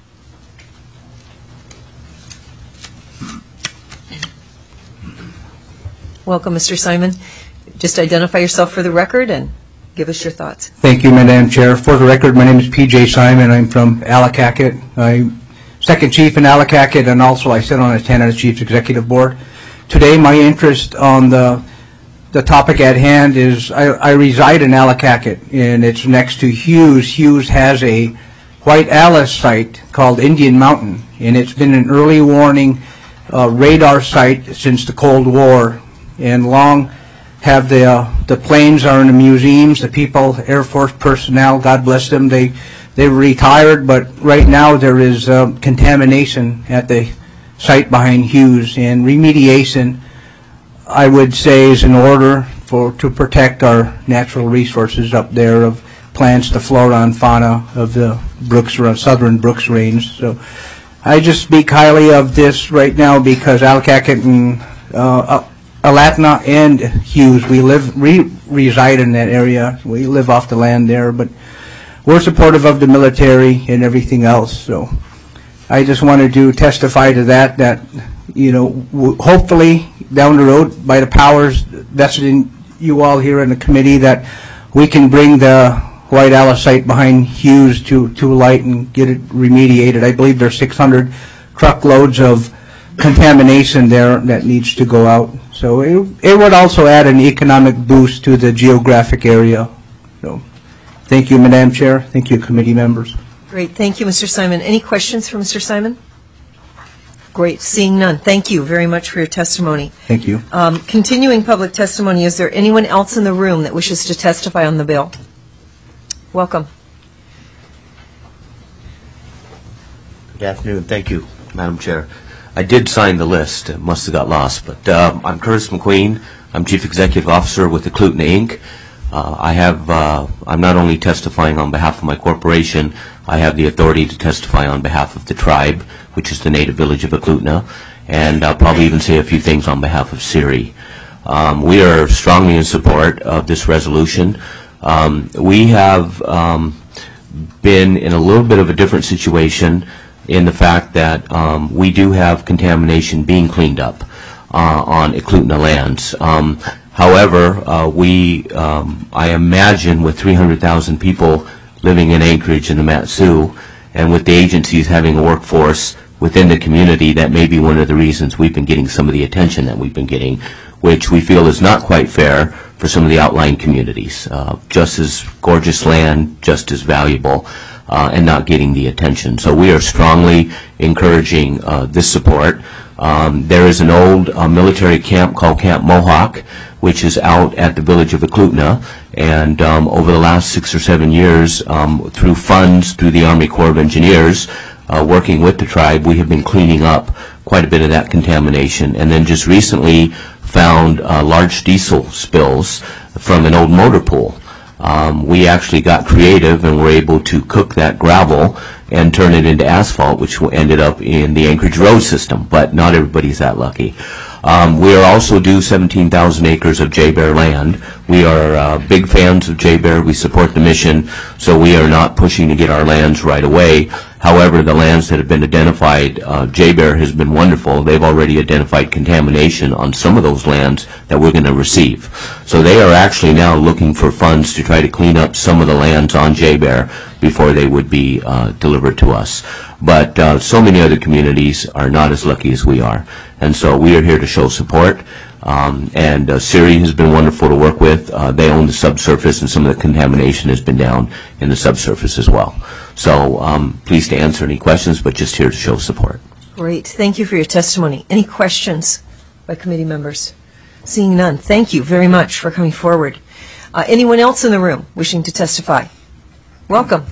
Speaker 1: Welcome, Mister Simon. Just identify yourself for the record and give us your thoughts.
Speaker 10: Thank you, Madam Chair. For the record, my name is P J Simon. I'm from Allakaket. I'm second chief in Allakaket, and also I sit on the Canada Chiefs Executive Board. Today, my interest on the the topic at hand is I, I reside in Allakaket, and it's next to Hughes. Hughes has a white Alice site called Indian Mountain, and it's been an early warning uh, radar site since the Cold War, and long have the uh, the planes are in the museums. The people, Air Force personnel, God bless them, they they retired, but right now there is uh, contamination at the site behind Hughes, and remediation, I would say, is in order for to protect our natural resources up there of plants, the flora and fauna of the Brooks, southern Brooks Range. So I just speak highly of this right now because Allakaket and uh, Alatna and Hughes, we live, we reside in that area. We live off the land there, but we're supportive of the military and everything else. So I just wanted to testify to that, that, you know, w hopefully down the road by the powers vested in you all here in the committee that we can bring the white Alice site behind Hughes to, to light and get it remediated. I believe there's six hundred truckloads of contamination there that needs to go out. So it, it would also add an economic boost to the geographic area. So thank you, Madam Chair. Thank you, committee members.
Speaker 1: Great. Thank you, Mister Simon. Any questions for Mister Simon? Great. Seeing none. Thank you very much for your testimony.
Speaker 10: Thank you.
Speaker 1: Um, continuing public testimony, is there anyone else in the room that wishes to testify on the bill? Welcome.
Speaker 11: Good afternoon. Thank you, Madam Chair. I did sign the list. It must have got lost. But uh, I'm Curtis McQueen. I'm Chief Executive Officer with Eklutna Incorporated. Uh, I have, uh, I'm not only testifying on behalf of my corporation, I have the authority to testify on behalf of the tribe, which is the native village of Eklutna, and I'll probably even say a few things on behalf of SERI. Um, we are strongly in support of this resolution. Um, we have um, been in a little bit of a different situation in the fact that um, we do have contamination being cleaned up uh, on Eklutna lands. Um, However, uh, we, um, I imagine with three hundred thousand people living in Anchorage and the Mat-Su, and with the agencies having a workforce within the community, that may be one of the reasons we've been getting some of the attention that we've been getting, which we feel is not quite fair for some of the outlying communities. Uh, just as gorgeous land, just as valuable, uh, and not getting the attention. So we are strongly encouraging uh, this support. Um, there is an old uh, military camp called Camp Mohawk, which is out at the village of Eklutna, and um, over the last six or seven years, um, through funds through the Army Corps of Engineers, uh, working with the tribe, we have been cleaning up quite a bit of that contamination, and then just recently found uh, large diesel spills from an old motor pool. Um, we actually got creative and were able to cook that gravel and turn it into asphalt, which ended up in the Anchorage road system, but not everybody's that lucky. Um, we are also due seventeen thousand acres of J-Bear land. We are uh, big fans of J-Bear. We support the mission, so we are not pushing to get our lands right away. However, the lands that have been identified, uh, J-Bear has been wonderful. They've already identified contamination on some of those lands that we're going to receive. So they are actually now looking for funds to try to clean up some of the lands on J-Bear before they would be uh, delivered to us. But uh, so many other communities are not as lucky as we are. And so we are here to show support. Um, and uh, SERI has been wonderful to work with. Uh, they own the subsurface, and some of the contamination has been down in the subsurface as well. So um, pleased to answer any questions, but just here to show support.
Speaker 1: Great. Thank you for your testimony. Any questions by committee members? Seeing none, thank you very much for coming forward. Uh, anyone else in the room wishing to testify? Welcome.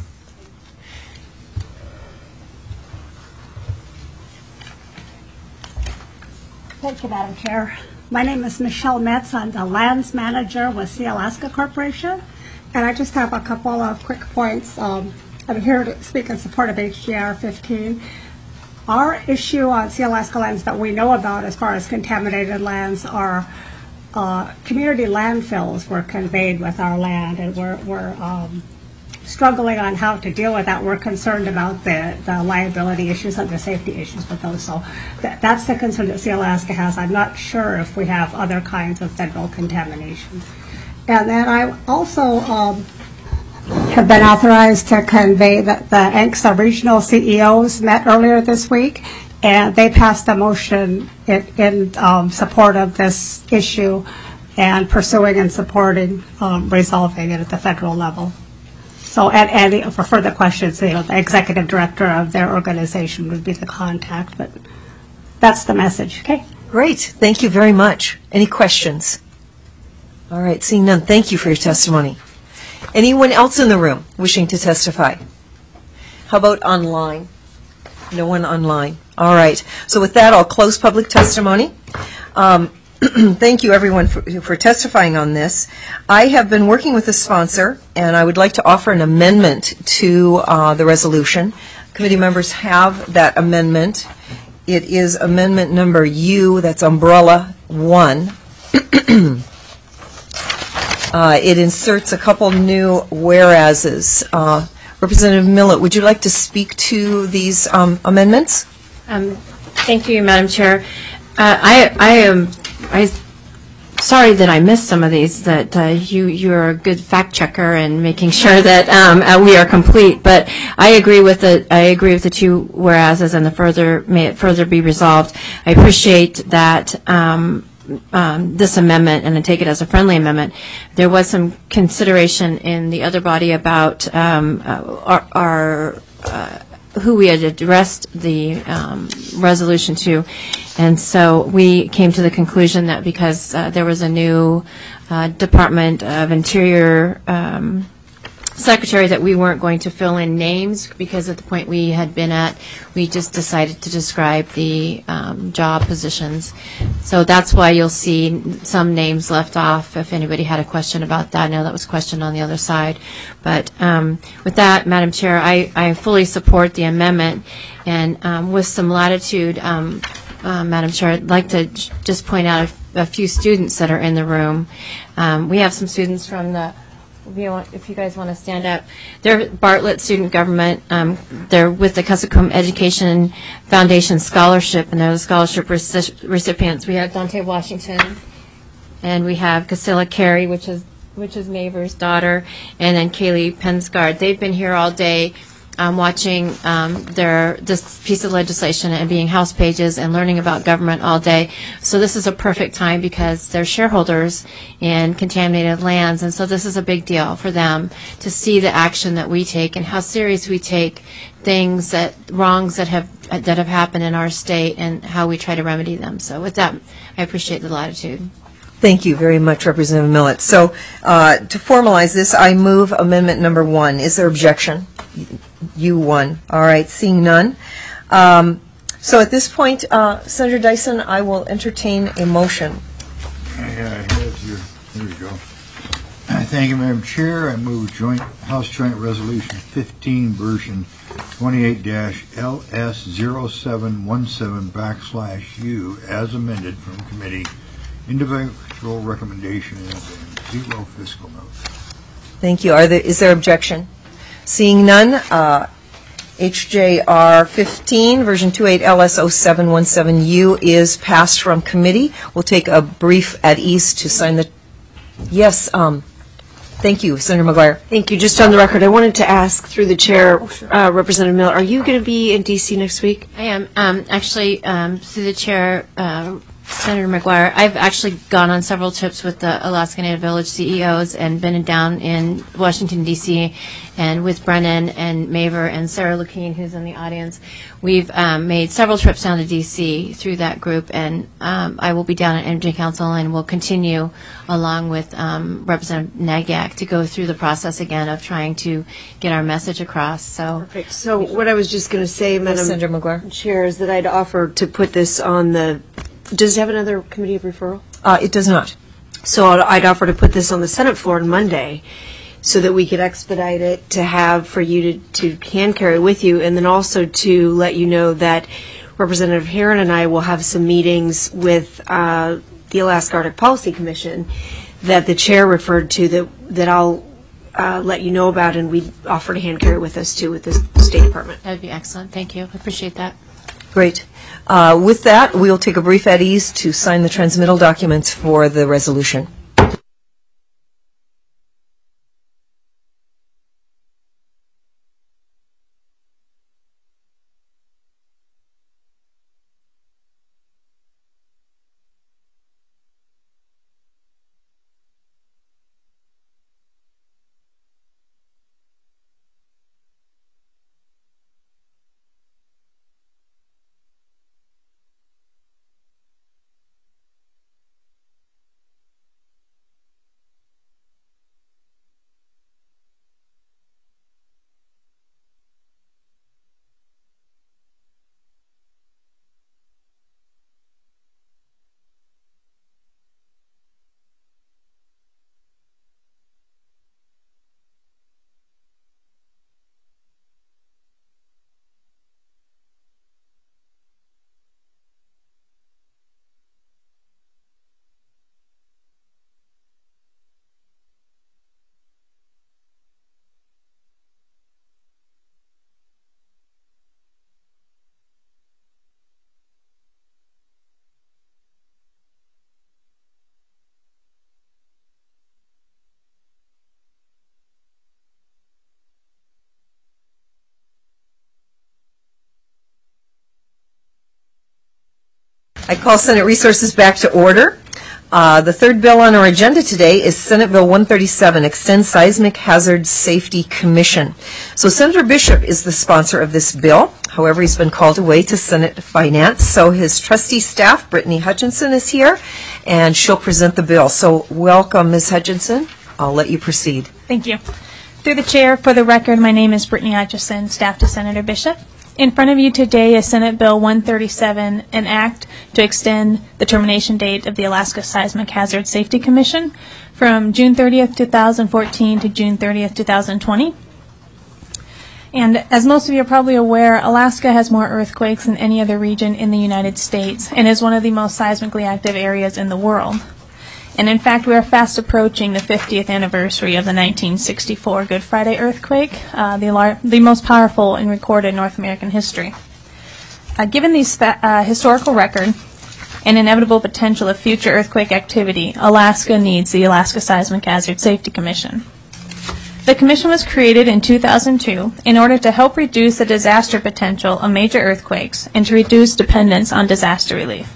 Speaker 12: Thank you, Madam Chair. My name is Michelle Metz. I'm the lands manager with Sealaska Corporation, and I just have a couple of quick points. Um, I'm here to speak in support of H J R fifteen. Our issue on Sealaska lands that we know about as far as contaminated lands are uh, community landfills were conveyed with our land, and we're, we're um, struggling on how to deal with that. We're concerned about the, the liability issues and the safety issues with those. So th that's the concern that Sealaska has. I'm not sure if we have other kinds of federal contamination. And then I also um, have been authorized to convey that the A N C S A regional C E Os met earlier this week, and they passed a motion in, in um, support of this issue and pursuing and supporting um, resolving it at the federal level. So, and, and for further questions, you know, the executive director of their organization would be the contact, but that's the message. Okay.
Speaker 1: Great. Thank you very much. Any questions? All right. Seeing none, thank you for your testimony. Anyone else in the room wishing to testify? How about online? No one online. All right. So with that, I'll close public testimony. Um, Thank you, everyone, for, for testifying on this. I have been working with the sponsor, and I would like to offer an amendment to uh, the resolution. Committee members have that amendment. It is amendment number U, that's umbrella one. uh, it inserts a couple new whereases. Uh, Representative Millett, would you like to speak to these um, amendments?
Speaker 7: Um, thank you, Madam Chair. Uh, I, I am. I sorry that I missed some of these, that uh, you, you're a good fact checker and making sure that um, uh, we are complete. But I agree with the, I agree with the two whereases and the further, may it further be resolved. I appreciate that um, um, this amendment, and I take it as a friendly amendment. There was some consideration in the other body about um, uh, our, our uh, who we had addressed the um, resolution to. And so we came to the conclusion that because uh, there was a new uh, Department of Interior um, secretary, that we weren't going to fill in names, because at the point we had been at, we just decided to describe the um, job positions. So that's why you'll see some names left off if anybody had a question about that. I know that was questioned on the other side. But um, with that, Madam Chair, I, I fully support the amendment. And um, with some latitude, um, uh, Madam Chair, I'd like to j- just point out a, a few students that are in the room. Um, we have some students from the If you, want, if you guys want to stand up, they're Bartlett Student Government. Um, they're with the Cusacombe Education Foundation Scholarship, and they're the scholarship reci- recipients. We have Dante Washington, and we have Casilla Carey, which is which is Maver's daughter, and then Kaylee Pensgard. They've been here all day, um, watching um, their this piece of legislation and being house pages and learning about government all day. So this is a perfect time because they're shareholders in contaminated lands, and so this is a big deal for them to see the action that we take and how serious we take things that wrongs that have that have happened in our state and how we try to remedy them. So with that, I appreciate the latitude.
Speaker 1: Thank you very much, Representative Millett. So uh, to formalize this, I move amendment number one. Is there objection? You won. All right, seeing none. Um, so at this point, uh, Senator Dyson, I will entertain a motion.
Speaker 13: Yeah, I have your, there you go. Thank you, Madam Chair. I move joint House Joint Resolution fifteen, version twenty-eight L S zero seven one seven backslash U, as amended from committee, individual recommendation and zero fiscal note.
Speaker 1: Thank you. Are there, is there objection? Seeing none, uh, H J R fifteen, version twenty-eight L S zero seven one seven U is passed from committee. We'll take a brief at ease to sign the, yes, um, thank you, Senator McGuire.
Speaker 14: Thank you. Just on the record, I wanted to ask through the chair, uh, Representative Miller, are you going to be in D C next week?
Speaker 7: I am. Um, actually, um, through the chair, uh, Senator McGuire, I've actually gone on several trips with the Alaska Native Village C E Os and been down in Washington, D C, and with Brennan and Maver and Sarah Lukine, who's in the audience. We've um, made several trips down to D C through that group, and um, I will be down at Energy Council and will continue along with um, Representative Nagyak to go through the process again of trying to get our message across. So,
Speaker 14: Perfect. So what I was just going to say, Madam
Speaker 1: Senator McGuire.
Speaker 14: Chair, is that I'd offer to put this on the, does it have another committee of referral?
Speaker 1: Uh, it does not.
Speaker 14: So I'd I'd offer to put this on the Senate floor on Monday so that we could expedite it to have for you to, to hand carry with you, and then also to let you know that Representative Herron and I will have some meetings with uh, the Alaska Arctic Policy Commission that the chair referred to that, that I'll uh, let you know about, and we offer to hand carry with us too with the State Department.
Speaker 7: that would be excellent. Thank you. I appreciate that.
Speaker 1: Great. Uh, with that, we'll take a brief at ease to sign the transmittal documents for the resolution. I call Senate Resources back to order. Uh, the third bill on our agenda today is Senate Bill one thirty-seven, Extend Seismic Hazard Safety Commission. So Senator Bishop is the sponsor of this bill. However, he's been called away to Senate Finance. So his trustee staff, Brittany Hutchinson, is here, and she'll present the bill. So welcome, Miz Hutchinson. I'll let you proceed.
Speaker 15: Thank you. Through the chair, for the record, my name is Brittany Hutchinson, staff to Senator Bishop. In front of you today is Senate Bill one thirty-seven, an act to extend the termination date of the Alaska Seismic Hazard Safety Commission from June thirtieth, two thousand fourteen to June thirtieth, two thousand twenty. And as most of you are probably aware, Alaska has more earthquakes than any other region in the United States and is one of the most seismically active areas in the world. And in fact, we are fast approaching the fiftieth anniversary of the nineteen sixty-four Good Friday earthquake, uh, the, lar- the most powerful in recorded North American history. Uh, given these fa- uh, historical record and inevitable potential of future earthquake activity, Alaska needs the Alaska Seismic Hazard Safety Commission. The commission was created in two thousand two in order to help reduce the disaster potential of major earthquakes and to reduce dependence on disaster relief.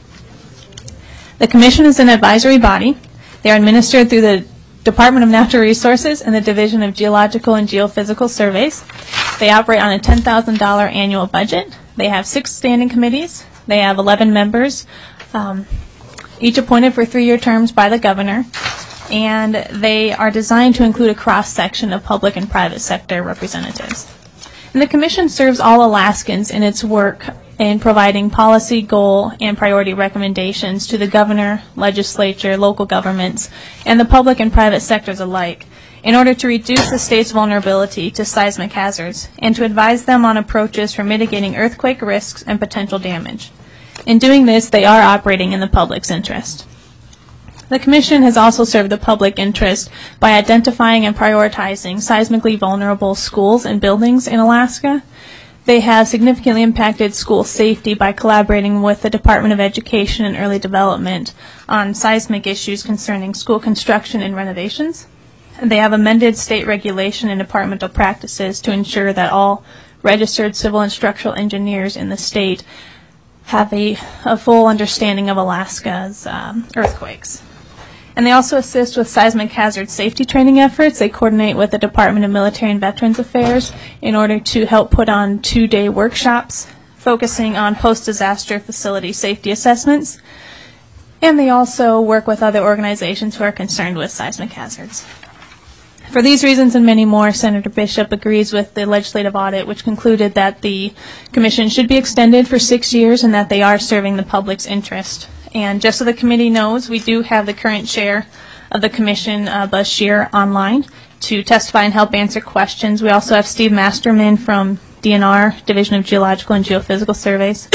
Speaker 15: The commission is an advisory body. They are administered through the Department of Natural Resources and the Division of Geological and Geophysical Surveys. They operate on a ten thousand dollars annual budget. They have six standing committees. They have eleven members, um, each appointed for three-year terms by the governor. And they are designed to include a cross-section of public and private sector representatives. And the commission serves all Alaskans in its work in providing policy, goal, and priority recommendations to the governor, legislature, local governments, and the public and private sectors alike in order to reduce the state's vulnerability to seismic hazards and to advise them on approaches for mitigating earthquake risks and potential damage. In doing this, they are operating in the public's interest. The Commission has also served the public interest by identifying and prioritizing seismically vulnerable schools and buildings in Alaska. They have significantly impacted school safety by collaborating with the Department of Education and Early Development on seismic issues concerning school construction and renovations. They have amended state regulation and departmental practices to ensure that all registered civil and structural engineers in the state have a, a full understanding of Alaska's um, earthquakes. And they also assist with seismic hazard safety training efforts. They coordinate with the Department of Military and Veterans Affairs in order to help put on two-day workshops focusing on post-disaster facility safety assessments. And they also work with other organizations who are concerned with seismic hazards. For these reasons and many more, Senator Bishop agrees with the legislative audit, which concluded that the commission should be extended for six years and that they are serving the public's interest. And just so the committee knows, we do have the current chair of the commission, uh, Buzz Shear, online to testify and help answer questions. We also have Steve Masterman from D N R, Division of Geological and Geophysical Surveys.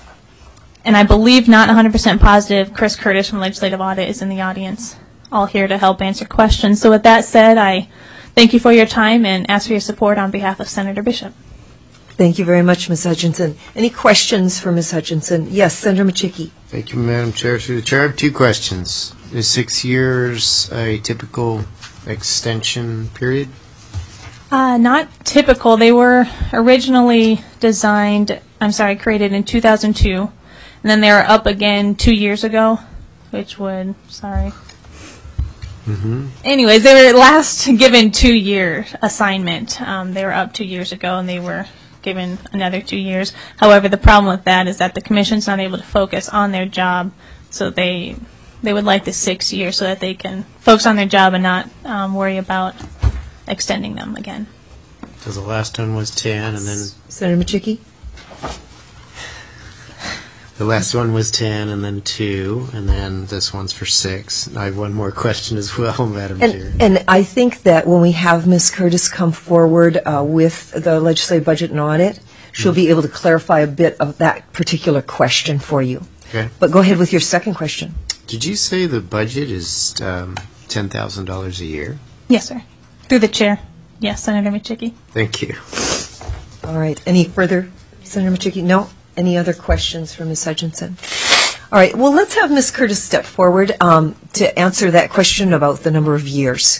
Speaker 15: And I believe, not one hundred percent positive, Chris Curtis from Legislative Audit is in the audience, all here to help answer questions. So with that said, I thank you for your time and ask for your support on behalf of Senator Bishop.
Speaker 1: Thank you very much, Miz Hutchinson. Any questions for Miz Hutchinson? Yes, Senator Machicki.
Speaker 16: Thank you, Madam Chair. Through the Chair, I have two questions. Is six years a typical extension period?
Speaker 15: Uh, not typical. They were originally designed, I'm sorry, created in two thousand two, and then they were up again two years ago, which would, sorry. Mm-hmm. Anyways, they were last given two-year assignment. Um, they were up two years ago, and they were given another two years. However, the problem with that is that the commission's not able to focus on their job, so they they would like the six years so that they can focus on their job and not um, worry about extending them again.
Speaker 16: So the last one was ten, and then
Speaker 1: Senator Machicki.
Speaker 16: The last one was ten, and then two, and then this one's for six. I have one more question as well, Madam
Speaker 1: and,
Speaker 16: Chair.
Speaker 1: And I think that when we have Miz Curtis come forward uh, with the legislative budget and audit, she'll mm-hmm. be able to clarify a bit of that particular question for you.
Speaker 16: Okay.
Speaker 1: But go ahead with your second question.
Speaker 16: Did you say the budget is um, ten thousand dollars a year?
Speaker 15: Yes, sir. Through the chair. Yes, Senator Machicki.
Speaker 16: Thank you.
Speaker 1: All right. Any further, Senator Machicki? No? Any other questions for Miz Hutchinson? All right. Well, let's have Miz Curtis step forward um, to answer that question about the number of years.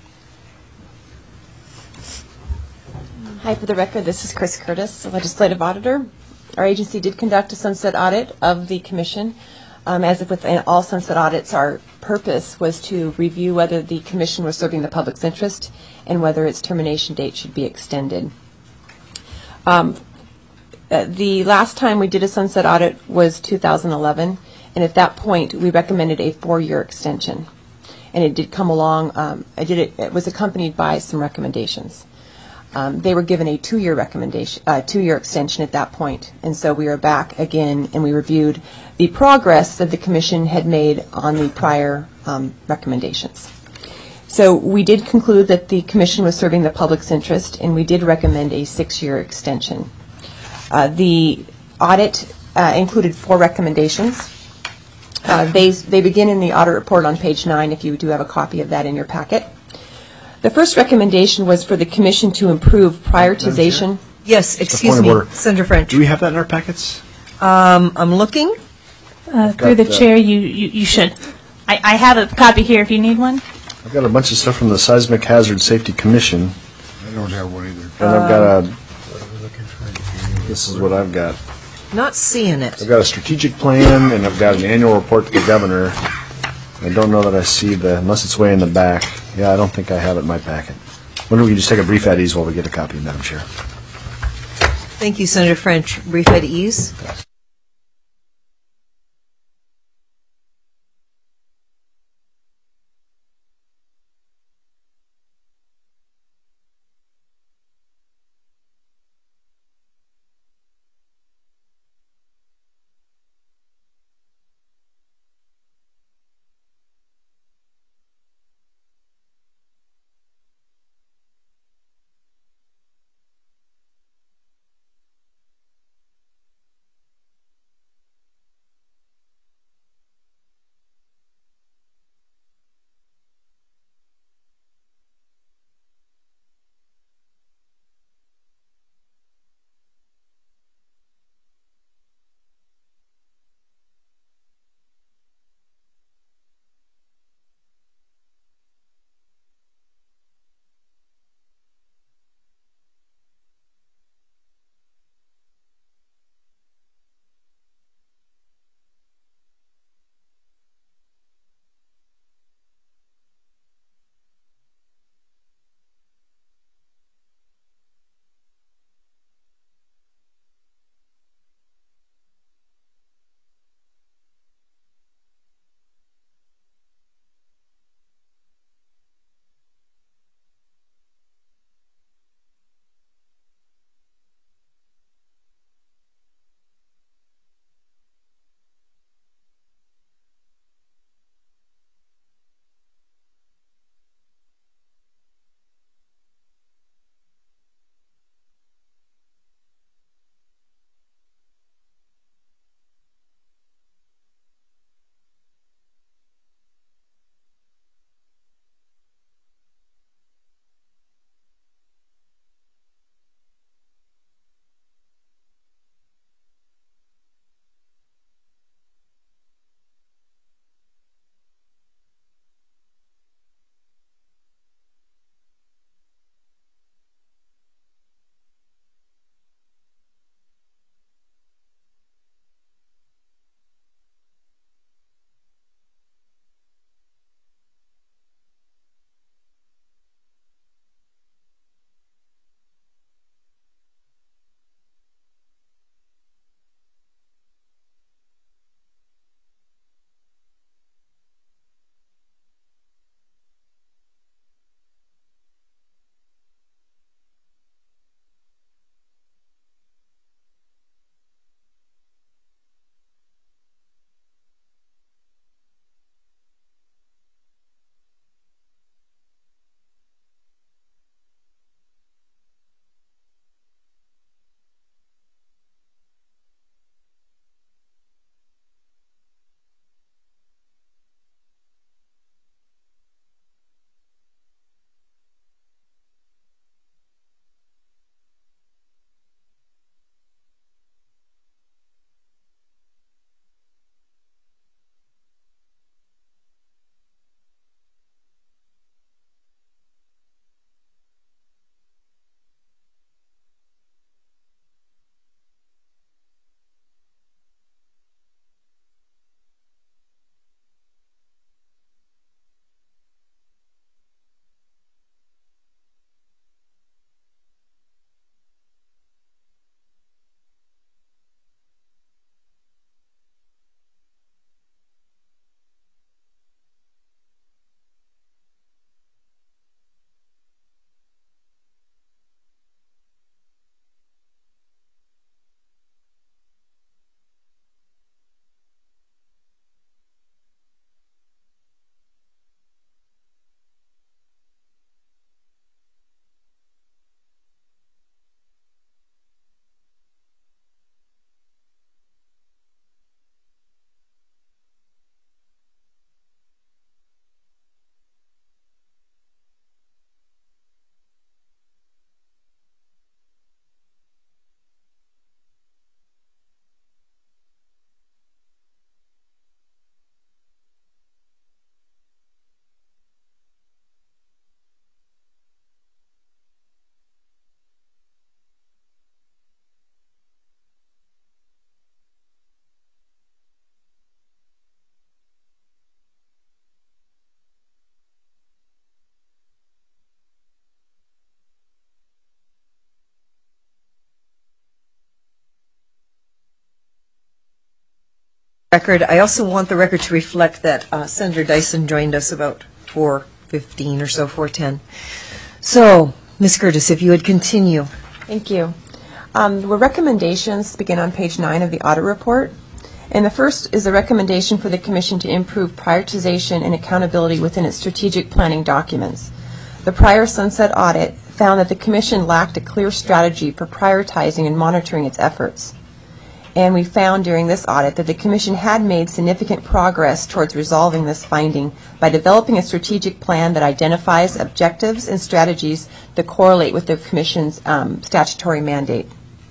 Speaker 17: Hi, for the record, this is Chris Curtis, the Legislative Auditor. Our agency did conduct a sunset audit of the Commission Um, as if with all sunset audits, our purpose was to review whether the commission was serving the public's interest and whether its termination date should be extended. Um, uh, the last time we did a sunset audit was two thousand eleven, and at that point we recommended a four-year extension. And it did come along, um, I did it, it was accompanied by some recommendations. Um, they were given a two-year recommendation, uh, two-year extension at that point, and so we are back again, and we reviewed the progress that the commission had made on the prior um, recommendations. So we did conclude that the commission was serving the public's interest, and we did recommend a six-year extension. Uh, the audit uh, included four recommendations. Uh, they they begin in the audit report on page nine, if you do have a copy of that in your packet. The first recommendation was for the commission to improve prioritization.
Speaker 1: Yes, excuse me, Senator French.
Speaker 5: Do we have that in our packets?
Speaker 1: Um, I'm looking.
Speaker 15: Uh, through the
Speaker 5: got, uh,
Speaker 15: chair, you, you, you should. I, I have a copy here if you need one.
Speaker 5: I've got a bunch of stuff from the Seismic Hazard Safety Commission.
Speaker 13: I don't have one either.
Speaker 5: And I've got a, this is what I've got.
Speaker 1: Not seeing it.
Speaker 5: I've got a strategic plan, and I've got an annual report to the governor. I don't know that I see the, unless it's way in the back. Yeah, I don't think I have it in my packet. Wonder if we can just take a brief at ease while we get a copy, Madam Chair.
Speaker 1: Thank you, Senator French. Brief at ease. Record. I also want the record to reflect that uh, Senator Dyson joined us about four fifteen or so, four ten. So, Miz Curtis, if you would continue.
Speaker 17: Thank you. Um, the recommendations begin on page nine of the audit report. And the first is a recommendation for the Commission to improve prioritization and accountability within its strategic planning documents. The prior sunset audit found that the Commission lacked a clear strategy for prioritizing and monitoring its efforts. And we found during this audit that the Commission had made significant progress towards resolving this finding by developing a strategic plan that identifies objectives and strategies that correlate with the Commission's um, statutory mandate.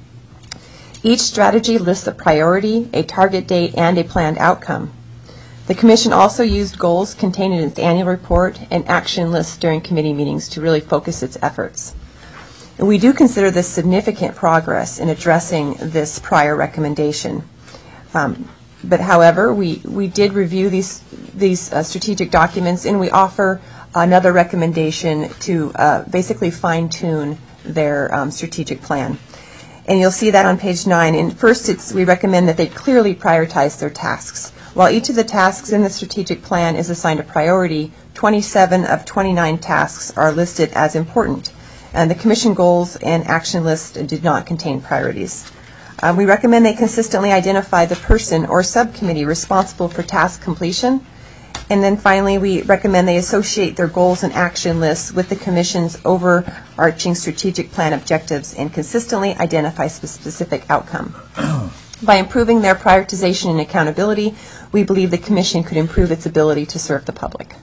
Speaker 17: Each strategy lists a priority, a target date, and a planned outcome. The Commission also used goals contained in its annual report and action lists during committee meetings to really focus its efforts. And we do consider this significant progress in addressing this prior recommendation. Um, but however, we, we did review these, these uh, strategic documents, and we offer another recommendation to uh, basically fine-tune their um, strategic plan. And you'll see that on page nine. And first, it's, we recommend that they clearly prioritize their tasks. While each of the tasks in the strategic plan is assigned a priority, twenty-seven of twenty-nine tasks are listed as important. And the Commission goals and action list did not contain priorities. Uh, we recommend they consistently identify the person or subcommittee responsible for task completion. And then finally, we recommend they associate their goals and action lists with the Commission's overarching strategic plan objectives and consistently identify spe- specific outcome. By improving their prioritization and accountability, we believe the Commission could improve its ability to serve the public.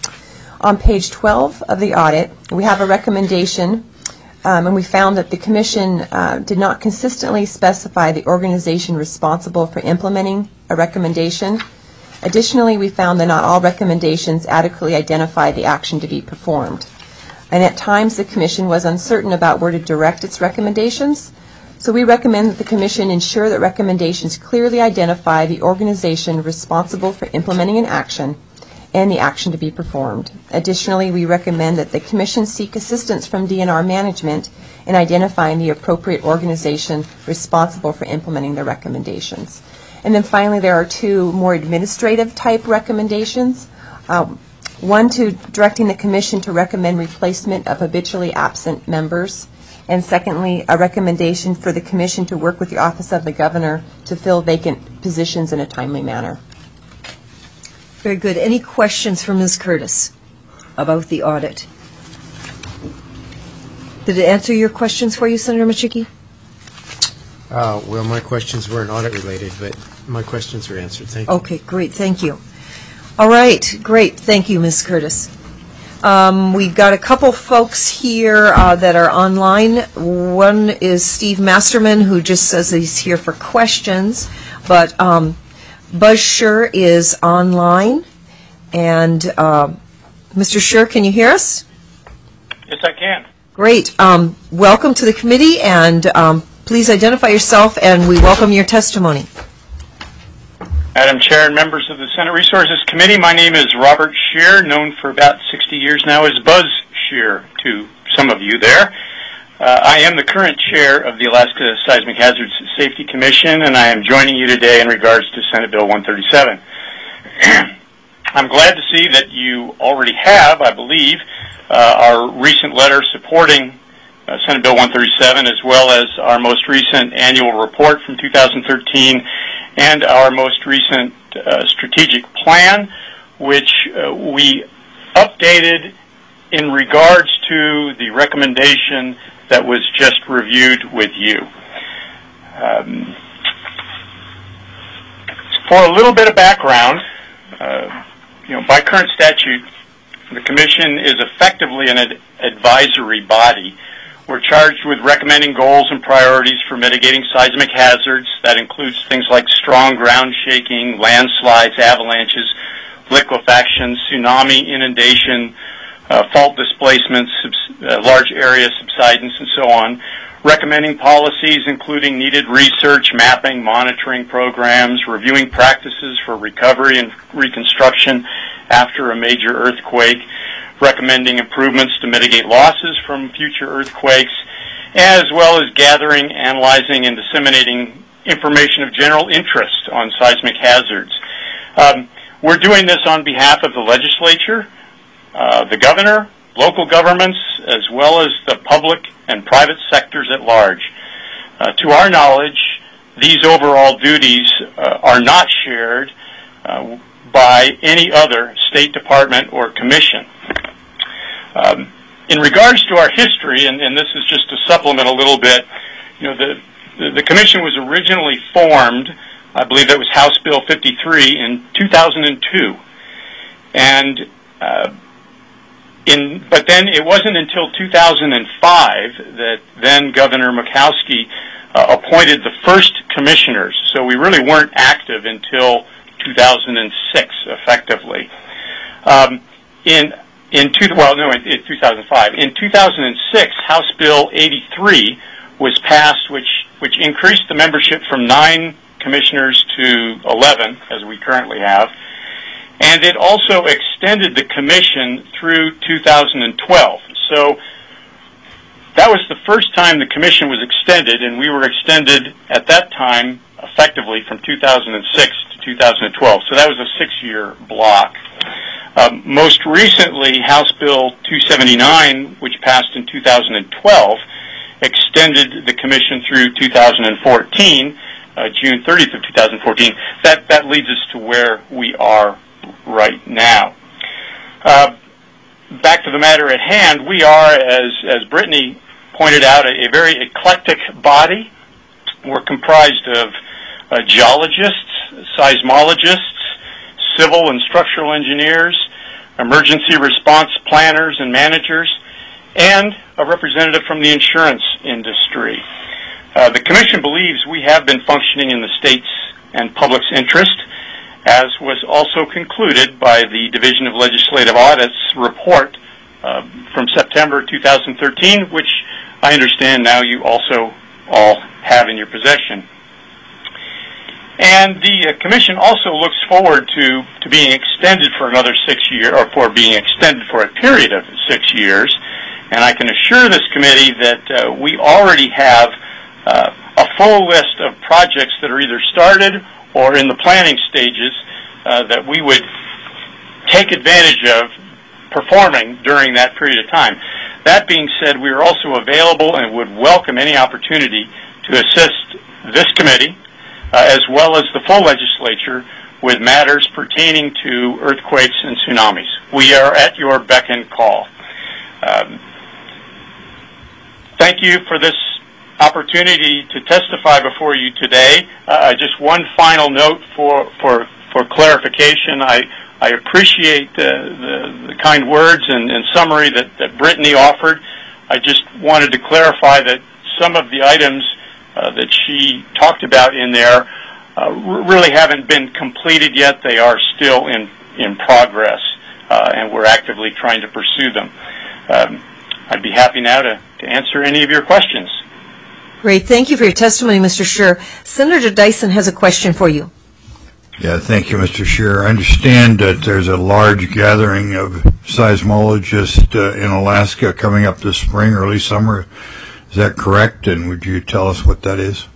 Speaker 17: On page twelve of the audit, we have a recommendation, um, and we found that the Commission uh, did not consistently specify the organization responsible for implementing a recommendation. Additionally, we found that not all recommendations adequately identify the action to be performed. And at times, the Commission was uncertain about where to direct its recommendations. So we recommend that the Commission ensure that recommendations clearly identify the organization responsible for implementing an action and the action to be performed. Additionally, we recommend that the Commission seek assistance from D N R management in identifying the appropriate organization responsible for implementing the recommendations. And then finally, there are two more administrative type recommendations. Um, one to directing the Commission to recommend replacement of habitually absent members. And secondly, a recommendation for the Commission to work with the Office of the Governor to fill vacant positions in a timely manner.
Speaker 1: Very good. Any questions for Miz Curtis about the audit? Did it answer your questions for you, Senator Machicki?
Speaker 16: Uh, well, my questions weren't audit related, but my questions are answered. Thank you.
Speaker 1: Okay, great. Thank you. All right, great. Thank you, Miz Curtis. Um, we've got a couple folks here uh, that are online. One is Steve Masterman, who just says that he's here for questions, but um, Buzz Schur is online. And uh, Mister Schur, can you hear us?
Speaker 18: Yes, I can.
Speaker 1: Great. Um, welcome to the committee, and um, please identify yourself, and we welcome your testimony.
Speaker 18: Madam Chair and members of the Senate Resources Committee, my name is Robert Scheer, known for about sixty years now as Buzz Scheer to some of you there. Uh, I am the current chair of the Alaska Seismic Hazards Safety Commission, and I am joining you today in regards to Senate Bill one thirty-seven. I'm glad to see that you already have, I believe, uh, our recent letter supporting uh, Senate Bill one thirty-seven, as well as our most recent annual report from two thousand thirteen and our most recent uh, strategic plan, which uh, we updated in regards to the recommendation that was just reviewed with you. Um, for a little bit of background, uh, you know, by current statute, the Commission is effectively an ad- advisory body. We're charged with recommending goals and priorities for mitigating seismic hazards. That includes things like strong ground shaking, landslides, avalanches, liquefaction, tsunami, inundation, uh, fault displacements, subs- uh, large area subsidence, and so on. Recommending policies including needed research, mapping, monitoring programs, reviewing practices for recovery and reconstruction after a major earthquake, recommending improvements to mitigate losses from future earthquakes, as well as gathering, analyzing, and disseminating information of general interest on seismic hazards. Um, we're doing this on behalf of the legislature, uh, the governor, local governments, as well as the public and private sectors at large. Uh, to our knowledge, these overall duties uh, are not shared uh, by any other state department or commission. Um, in regards to our history, and, and this is just to supplement a little bit, you know, the, the, the commission was originally formed, I believe that was House Bill fifty-three, in two thousand two. And uh, in, but then it wasn't until two thousand five that then Governor Murkowski uh, appointed the first commissioners. So we really weren't active until two thousand six, effectively. Um, in in two, well, no, in, in two thousand five. In two thousand six, House Bill eighty-three was passed, which which increased the membership from nine commissioners to eleven, as we currently have, and it also extended the commission through two thousand twelve. So that was the first time the commission was extended, and we were extended at that time effectively from two thousand six to two thousand twelve. So that was a six-year block. Um, most recently, House Bill two seventy-nine, which passed in two thousand twelve, extended the commission through two thousand fourteen, uh, June thirtieth of two thousand fourteen. That that leads us to where we are right now. Uh, back to the matter at hand, we are, as as Brittany pointed out, a, a very eclectic body. We're comprised of uh, geologists, seismologists, civil and structural engineers, emergency response planners and managers, and a representative from the insurance industry. Uh, the Commission believes we have been functioning in the state's and public's interest, as was also concluded by the Division of Legislative Audit's report uh, from September two thousand thirteen, which I understand now you also all have in your possession. And the uh, Commission also looks forward to, to being extended for another six years, or for being extended for a period of six years. And I can assure this committee that uh, we already have uh, a full list of projects that are either started or in the planning stages uh, that we would take advantage of performing during that period of time. That being said, we are also available and would welcome any opportunity to assist this committee, uh, as well as the full legislature, with matters pertaining to earthquakes and tsunamis. We are at your beck and call. Um, thank you for this opportunity to testify before you today. Uh, just one final note for for, for clarification. I, I appreciate uh, the, the kind words and, and summary that, that Brittany offered. I just wanted to clarify that some of the items uh, that she talked about in there uh, really haven't been completed yet. They are still in, in progress, uh, and we're actively trying to pursue them. Um, I'd be happy now to, to answer any of your questions.
Speaker 1: Great. Thank you for your testimony, Mister Scheer. Senator Dyson has a question for you.
Speaker 13: Yeah, thank you, Mister Scheer. I understand that there's a large gathering of seismologists uh, in Alaska coming up this spring, early summer. Is that correct? And would you tell us what that is?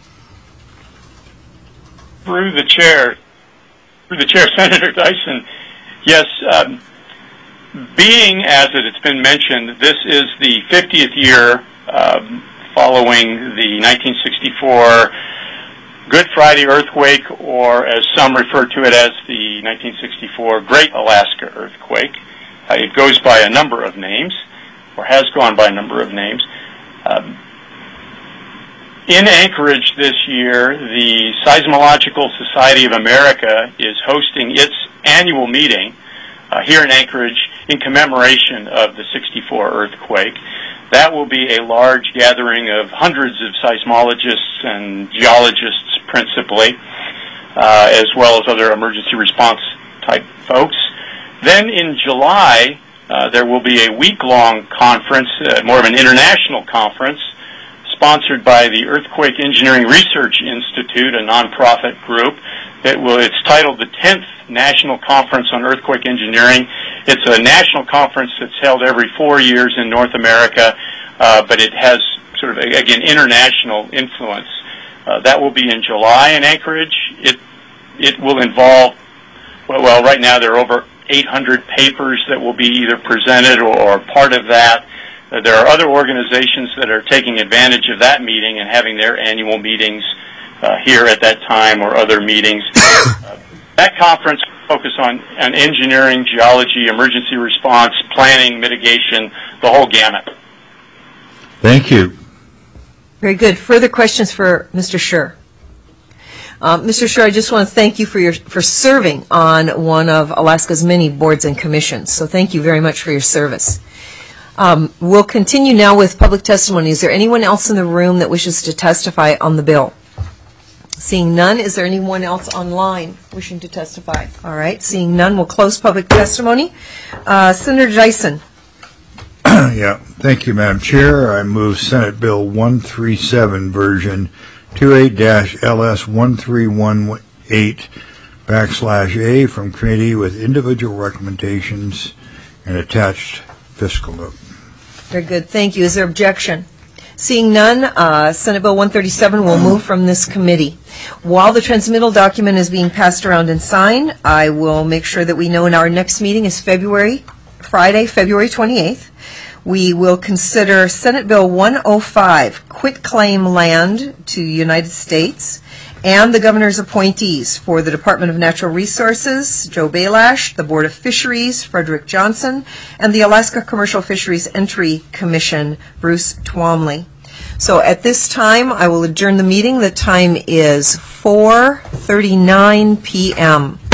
Speaker 18: Through the chair, through the chair, Senator Dyson, yes, um, being, as it has been mentioned, this is the fiftieth year um, following the nineteen sixty-four Good Friday earthquake, or as some refer to it as the nineteen sixty-four Great Alaska Earthquake. Uh, it goes by a number of names, or has gone by a number of names. Um, in Anchorage this year, the Seismological Society of America is hosting its annual meeting uh, here in Anchorage in commemoration of the sixty-four earthquake. That will be a large gathering of hundreds of seismologists and geologists principally, uh, as well as other emergency response type folks. Then in July, uh, there will be a week-long conference, uh, more of an international conference, sponsored by the Earthquake Engineering Research Institute, a nonprofit group. It will, it's titled the tenth National Conference on Earthquake Engineering. It's a national conference that's held every four years in North America, uh, but it has sort of, again, international influence. Uh, that will be in July in Anchorage. It it will involve, well, well, right now there are over eight hundred papers that will be either presented or, or part of that. Uh, there are other organizations that are taking advantage of that meeting and having their annual meetings uh, here at that time or other meetings. Uh, that conference will focus on, on engineering, geology, emergency response, planning, mitigation, the whole gamut.
Speaker 13: Thank you.
Speaker 1: Very good. Further questions for Mister Scher? Um, Mister Scher, I just want to thank you for your for serving on one of Alaska's many boards and commissions. So thank you very much for your service. Um, we'll continue now with public testimony. Is there anyone else in the room that wishes to testify on the bill? Seeing none, is there anyone else online wishing to testify? All right. Seeing none, we'll close public testimony. Uh, Senator Dyson.
Speaker 13: Yeah, thank you, Madam Chair. I move Senate Bill one thirty-seven, version twenty-eight L S one three one eight backslash A from committee with individual recommendations and attached fiscal note.
Speaker 1: Very good. Thank you. Is there objection? Seeing none, uh, Senate Bill one thirty-seven will move from this committee. While the transmittal document is being passed around and signed, I will make sure that we know in our next meeting is February, Friday, February twenty-eighth. We will consider Senate Bill one oh five, quitclaim land to United States, and the governor's appointees for the Department of Natural Resources, Joe Belash, the Board of Fisheries, Frederick Johnson, and the Alaska Commercial Fisheries Entry Commission, Bruce Twomley. So at this time, I will adjourn the meeting. The time is four thirty-nine p m